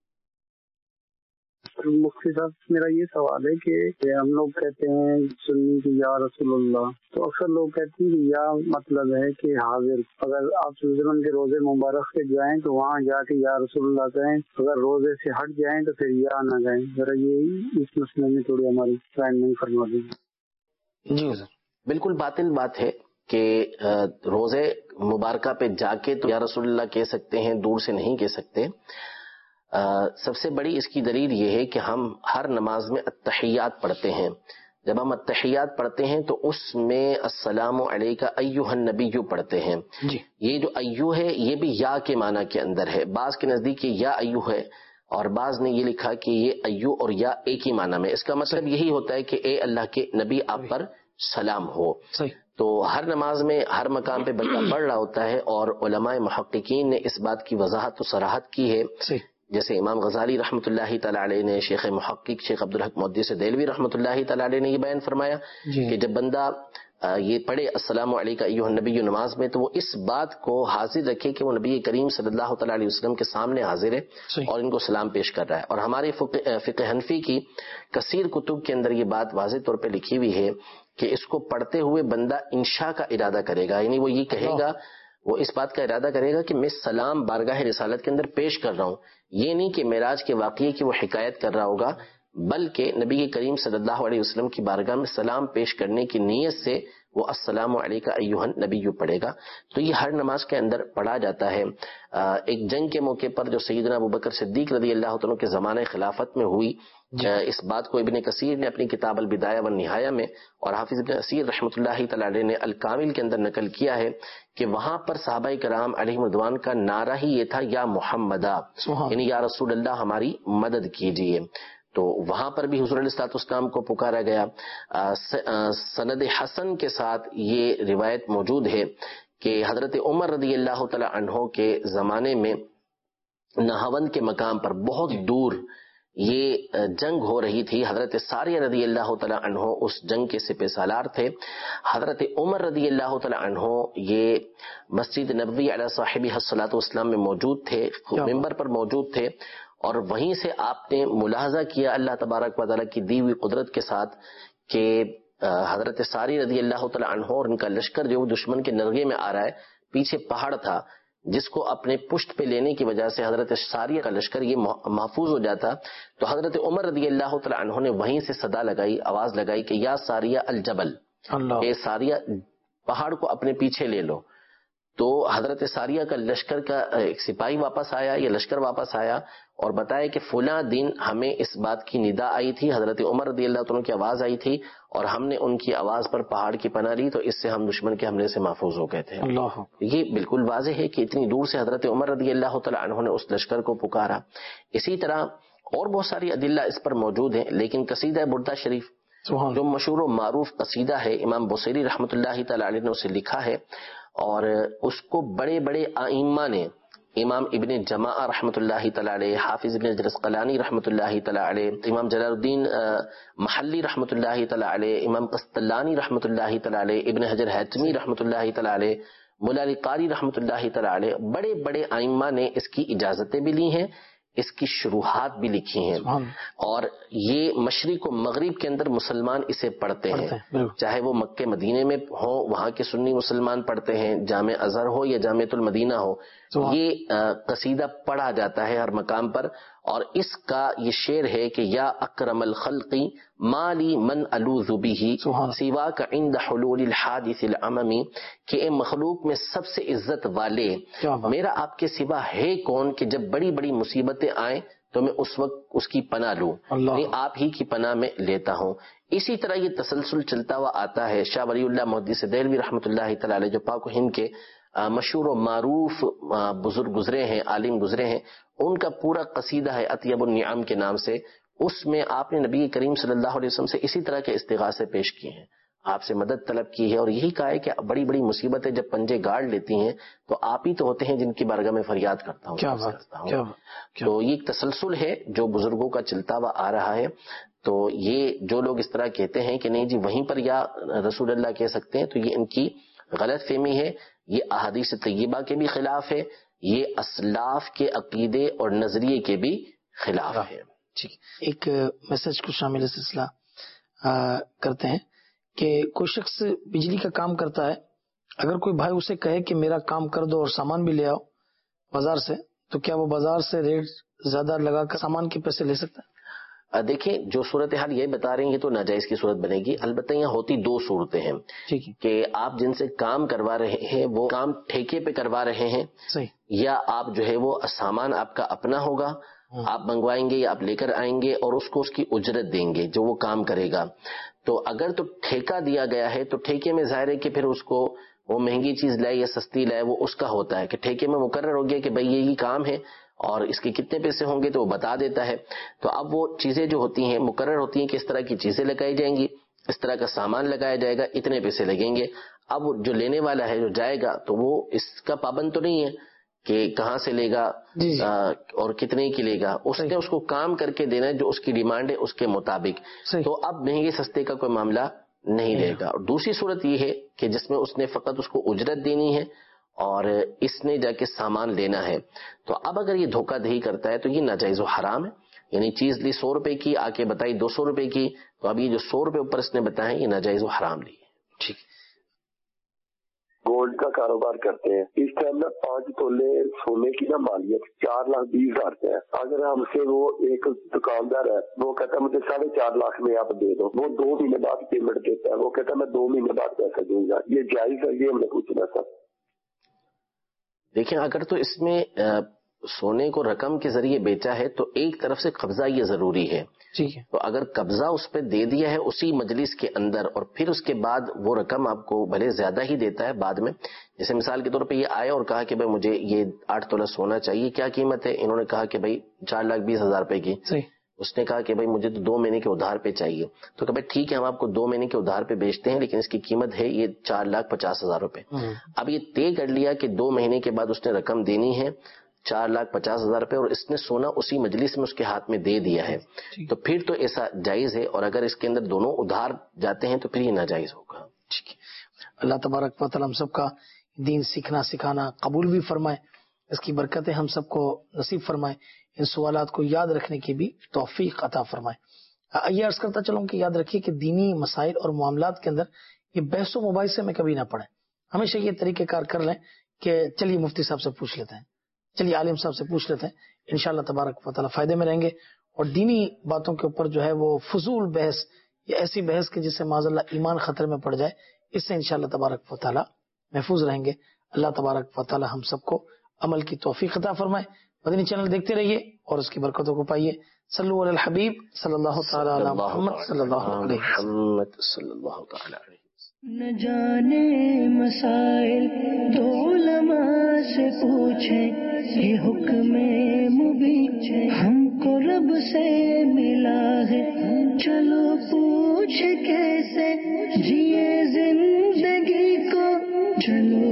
مفتی صاحب میرا یہ سوال ہے کہ ہم لوگ کہتے ہیں سنی کہ یا رسول اللہ، تو اکثر لوگ کہتے ہیں کہ یا مطلب ہے کہ حاضر، اگر آپ کے روزے مبارک سے جائیں تو وہاں جا کے یا رسول اللہ کہیں، اگر روزے سے ہٹ جائیں تو پھر یا نہ کہیں۔ ذرا یہ اس مسئلے میں تھوڑی ہماری رائے فرما دیجیے۔ جی حضور، بالکل باطل بات ہے کہ روزے مبارکہ پہ جا کے تو یا رسول اللہ کہہ سکتے ہیں، دور سے نہیں کہہ سکتے۔ سب سے بڑی اس کی دلیل یہ ہے کہ ہم ہر نماز میں التحیات پڑھتے ہیں، جب ہم التحیات پڑھتے ہیں تو اس میں السلام علیکہ ایھا النبی پڑھتے ہیں۔ جی، یہ جو ایو ہے یہ بھی یا کے معنی کے اندر ہے، بعض کے نزدیک یہ یا ایو ہے اور بعض نے یہ لکھا کہ یہ ایو اور یا ایک ہی معنی میں، اس کا مطلب یہی ہوتا ہے کہ اے اللہ کے نبی آپ پر سلام ہو۔ صحیح۔ تو ہر نماز میں ہر مقام پہ بندہ پڑھ رہا ہوتا ہے، اور علماء محققین نے اس بات کی وضاحت و صراحت کی ہے، جیسے امام غزالی رحمۃ اللہ تعالی علیہ نے، شیخ محقق شیخ عبدالحق محدث دہلوی رحمۃ اللہ تعالی علیہ نے یہ بیان فرمایا کہ جب بندہ یہ پڑھے السلام علیکہ ایھا النبی نماز میں، تو وہ اس بات کو حاضر رکھے کہ وہ نبی کریم صلی اللہ تعالی علیہ وسلم کے سامنے حاضر ہے اور ان کو سلام پیش کر رہا ہے۔ اور ہمارے فقہ حنفی کی کثیر کتب کے اندر یہ بات واضح طور پہ لکھی ہوئی ہے کہ اس کو پڑھتے ہوئے بندہ انشاء کا ارادہ کرے گا، یعنی وہ یہ کہے گا، وہ اس بات کا ارادہ کرے گا کہ میں سلام بارگاہ رسالت کے اندر پیش کر رہا ہوں، یہ نہیں کہ معراج کے واقعے کی وہ حکایت کر رہا ہوگا، بلکہ نبی کریم صلی اللہ علیہ وسلم کی بارگاہ میں سلام پیش کرنے کی نیت سے وہ السلام علیکہ ایھا النبی پڑھے گا۔ تو یہ ہر نماز کے اندر پڑھا جاتا ہے۔ ایک جنگ کے موقع پر جو سیدنا ابوبکر صدیق رضی اللہ عنہ کے زمانہ خلافت میں ہوئی، اس بات کو ابن کثیر نے اپنی کتاب البدایہ والنہایہ میں اور حافظ ابن کثیر رحمۃ اللہ تعالی علیہ نے الکامل کے اندر نقل کیا ہے کہ وہاں پر صحابہ کرام علیہم رضوان کا نعرہ ہی یہ تھا یا محمدہ، یعنی یا رسول اللہ ہماری مدد کیجیے۔ تو وہاں پر بھی حضور علیہ الصلوۃ والسلام کو پکارا گیا۔ سند حسن کے ساتھ یہ روایت موجود ہے کہ حضرت عمر رضی اللہ تعالی عنہ کے زمانے میں نہاوند کے مقام پر بہت دور یہ جنگ ہو رہی تھی، حضرت ساریہ رضی اللہ تعالی عنہ اس جنگ کے سپہ سالار تھے۔ حضرت عمر رضی اللہ تعالی عنہ یہ مسجد نبوی علی صاحبہ الصلاۃ والسلام میں موجود تھے، ممبر پر موجود تھے، اور وہیں سے آپ نے ملاحظہ کیا اللہ تبارک و تعالیٰ کی دی ہوئی قدرت کے ساتھ کہ حضرت ساری رضی اللہ تعالی عنہ اور ان کا لشکر جو دشمن کے نرغے میں آ رہا ہے، پیچھے پہاڑ تھا جس کو اپنے پشت پہ لینے کی وجہ سے حضرت ساریہ کا لشکر یہ محفوظ ہو جاتا۔ تو حضرت عمر رضی اللہ تعالی عنہ نے وہیں سے صدا لگائی، آواز لگائی کہ یا ساریہ الجبل، اے ساریہ پہاڑ کو اپنے پیچھے لے لو۔ تو حضرت ساریہ کا لشکر کا ایک سپاہی واپس آیا، یہ لشکر واپس آیا اور بتایا کہ فلاں دن ہمیں اس بات کی ندا آئی تھی، حضرت عمر رضی اللہ عنہ کی آواز آئی تھی اور ہم نے ان کی آواز پر پہاڑ کی پناہ لی، تو اس سے ہم دشمن کے حملے سے محفوظ ہو گئے تھے۔ یہ بالکل واضح ہے کہ اتنی دور سے حضرت عمر رضی اللہ تعالی عنہ نے اس لشکر کو پکارا۔ اسی طرح اور بہت ساری ادلہ اس پر موجود ہیں، لیکن قصیدہ بردہ شریف جو مشہور و معروف قصیدہ ہے، امام بصیری رحمۃ اللہ تعالی علیہ نے اسے لکھا ہے، اور اس کو بڑے بڑے ائمہ نے، امام ابن جماعہ رحمۃ اللہ تعالی علیہ، حافظ ابن حجر عسقلانی رحمۃ اللہ تعالی علیہ، امام جلال الدین محلی رحمۃ اللہ تعالی علیہ، امام قسطلانی رحمۃ اللہ تعالی علیہ، ابن حجر حیتمی رحمۃ اللہ تعالی علیہ، مولا علی قاری رحمۃ اللہ تعالی علیہ، بڑے بڑے ائمہ نے اس کی اجازتیں بھی لی ہیں، اس کی شروحات بھی لکھی ہیں، اور یہ مشرق و مغرب کے اندر مسلمان اسے پڑھتے ہیں، چاہے وہ مکہ مدینے میں ہو، وہاں کے سنی مسلمان پڑھتے ہیں، جامع ازہر ہو یا جامعۃ المدینہ ہو، یہ قصیدہ پڑھا جاتا ہے ہر مقام پر۔ اور اس کا یہ شعر ہے کہ یا اکرم الخلق مالی من الوذ به سواک عند حلول الحادث العممی، کہ اے مخلوق میں سب سے عزت والے، میرا آپ کے سوا ہے کون کہ جب بڑی بڑی مصیبتیں آئیں تو میں اس وقت اس کی پناہ لوں، میں آپ ہی کی پناہ میں لیتا ہوں۔ اسی طرح یہ تسلسل چلتا ہوا آتا ہے۔ شاہ ولی اللہ محدث دہلوی رحمۃ اللہ تعالی علیہ جو پاک و ہند کے مشہور و معروف بزرگ گزرے ہیں، عالم گزرے ہیں، ان کا پورا قصیدہ ہے اطیب النعم کے نام سے، اس میں آپ نے نبی کریم صلی اللہ علیہ وسلم سے اسی طرح کے استغاثے پیش کیے ہیں۔ آپ سے مدد طلب کی ہے اور یہی کہا ہے کہ بڑی بڑی مصیبتیں جب پنجے گاڑ لیتی ہیں تو آپ ہی تو ہوتے ہیں جن کی بارگاہ میں فریاد کرتا ہوں. تو یہ ایک تسلسل ہے جو بزرگوں کا چلتا ہوا آ رہا ہے. تو یہ جو لوگ اس طرح کہتے ہیں کہ نہیں جی وہیں پر یا رسول اللہ کہہ سکتے ہیں، تو یہ ان کی غلط فہمی ہے. یہ احادیث طیبہ کے بھی خلاف ہے، یہ اسلاف کے عقیدے اور نظریے کے بھی خلاف ہے. ٹھیک، ایک میسج کو شامل سلسلہ کرتے ہیں کہ کوئی شخص بجلی کا کام کرتا ہے، اگر کوئی بھائی اسے کہے کہ میرا کام کر دو اور سامان بھی لے آؤ بازار سے، تو کیا وہ بازار سے ریٹ زیادہ لگا کر سامان کے پیسے لے سکتا ہے؟ دیکھیں جو صورتحال یہ بتا رہے ہیں یہ تو ناجائز کی صورت بنے گی. البتہ یہاں ہوتی دو صورتیں ہیں کہ آپ جن سے کام کروا رہے ہیں وہ کام ٹھیکے پہ کروا رہے ہیں، یا آپ جو ہے وہ سامان آپ کا اپنا ہوگا، آپ منگوائیں گے یا آپ لے کر آئیں گے اور اس کو اس کی اجرت دیں گے جو وہ کام کرے گا. تو اگر تو ٹھیکہ دیا گیا ہے تو ٹھیکے میں ظاہر ہے کہ پھر اس کو وہ مہنگی چیز لائے یا سستی لائے وہ اس کا ہوتا ہے کہ ٹھیکے میں مقرر ہو گیا کہ بھئی یہی کام ہے اور اس کے کتنے پیسے ہوں گے تو وہ بتا دیتا ہے. تو اب وہ چیزیں جو ہوتی ہیں مقرر ہوتی ہیں کہ اس طرح کی چیزیں لگائی جائیں گی، اس طرح کا سامان لگایا جائے گا، اتنے پیسے لگیں گے. اب جو لینے والا ہے جو جائے گا تو وہ اس کا پابند تو نہیں ہے کہ کہاں سے لے گا اور کتنے کی لے گا، اس نے اس کو کام کر کے دینا ہے جو اس کی ڈیمانڈ ہے اس کے مطابق. تو اب مہنگے سستے کا کوئی معاملہ نہیں رہے گا. اور دوسری صورت یہ ہے کہ جس میں اس نے فقط اس کو اجرت دینی ہے اور اس نے جا کے سامان لینا ہے. تو اب اگر یہ دھوکہ دہی کرتا ہے تو یہ ناجائز و حرام ہے. یعنی چیز لی 100 روپے کی، آ کے بتائی 200 روپے کی، تو اب یہ جو 100 روپے اوپر اس نے بتائے یہ ناجائز و حرام لی ہے. ٹھیک، گولڈ کا کاروبار کرتے ہیں، اس ٹائم نا 5 تولے سونے کی نا مالیت 4,20,000 ہے. اگر ہم سے وہ ایک دکاندار ہے وہ کہتا ہے مجھے 4.5 لاکھ میں آپ دے دو، وہ 2 مہینے بعد پیمنٹ دیتا ہے، وہ کہتا ہے میں 2 مہینے بعد پیسہ دوں گا، یہ جائز ہے؟ یہ ہم نے پوچھنا تھا. دیکھیں اگر تو اس میں سونے کو رقم کے ذریعے بیچا ہے تو ایک طرف سے قبضہ یہ ضروری ہے. تو اگر قبضہ اس پہ دے دیا ہے اسی مجلس کے اندر اور پھر اس کے بعد وہ رقم آپ کو بھلے زیادہ ہی دیتا ہے بعد میں، جیسے مثال کے طور پہ یہ آئے اور کہا کہ بھائی مجھے یہ 8 تولہ سونا چاہیے، کیا قیمت ہے؟ انہوں نے کہا کہ بھائی 4,20,000 روپے کی. اس نے کہا کہ بھائی مجھے تو 2 مہینے کے ادھار پہ چاہیے. تو کہ بھائی ٹھیک ہے ہم آپ کو 2 مہینے کے ادھار پہ بیچتے ہیں لیکن اس کی قیمت ہے یہ 4,50,000 روپے. اب یہ طے کر لیا کہ 2 مہینے کے بعد اس نے رقم دینی ہے 4,50,000 روپے اور اس نے سونا اسی مجلس میں اس کے ہاتھ میں دے دیا ہے، تو پھر تو ایسا جائز ہے. اور اگر اس کے اندر دونوں ادھار جاتے ہیں تو پھر یہ ناجائز ہوگا. اللہ تبارک و تعالی ہم سب کا دین سیکھنا سکھانا قبول بھی فرمائے، اس کی برکتیں ہم سب کو نصیب فرمائے، ان سوالات کو یاد رکھنے کی بھی توفیق عطا فرمائے. یہ عرض کرتا چلوں کہ یاد رکھیے کہ دینی مسائل اور معاملات کے اندر یہ بحث و مباحثے میں کبھی نہ پڑیں. ہمیشہ یہ طریقہ کار کر لیں کہ چلیے مفتی صاحب سے پوچھ لیتے ہیں، چلیے عالم صاحب سے پوچھ لیتے ہیں، انشاءاللہ تبارک و تعالی فائدے میں رہیں گے. اور دینی باتوں کے اوپر جو ہے وہ فضول بحث یا ایسی بحث کہ جس سے معاذ اللہ ایمان خطرے میں پڑ جائے، اس سے انشاءاللہ تبارک و تعالی محفوظ رہیں گے. اللہ تبارک و تعالی ہم سب کو عمل کی توفیق عطا فرمائے. مدنی چینل دیکھتے رہیے اور اس کی برکتوں کو پائیے. صلو علی الحبیب صلی اللہ تعالی علی محمد صلی اللہ علیہ وسلم. نہ جانے مسائل تو علماء سے پوچھیں، یہ حکم مبین ہم کو رب سے ملا ہے. چلو پوچھ کیسے جیے زندگی کو، چلو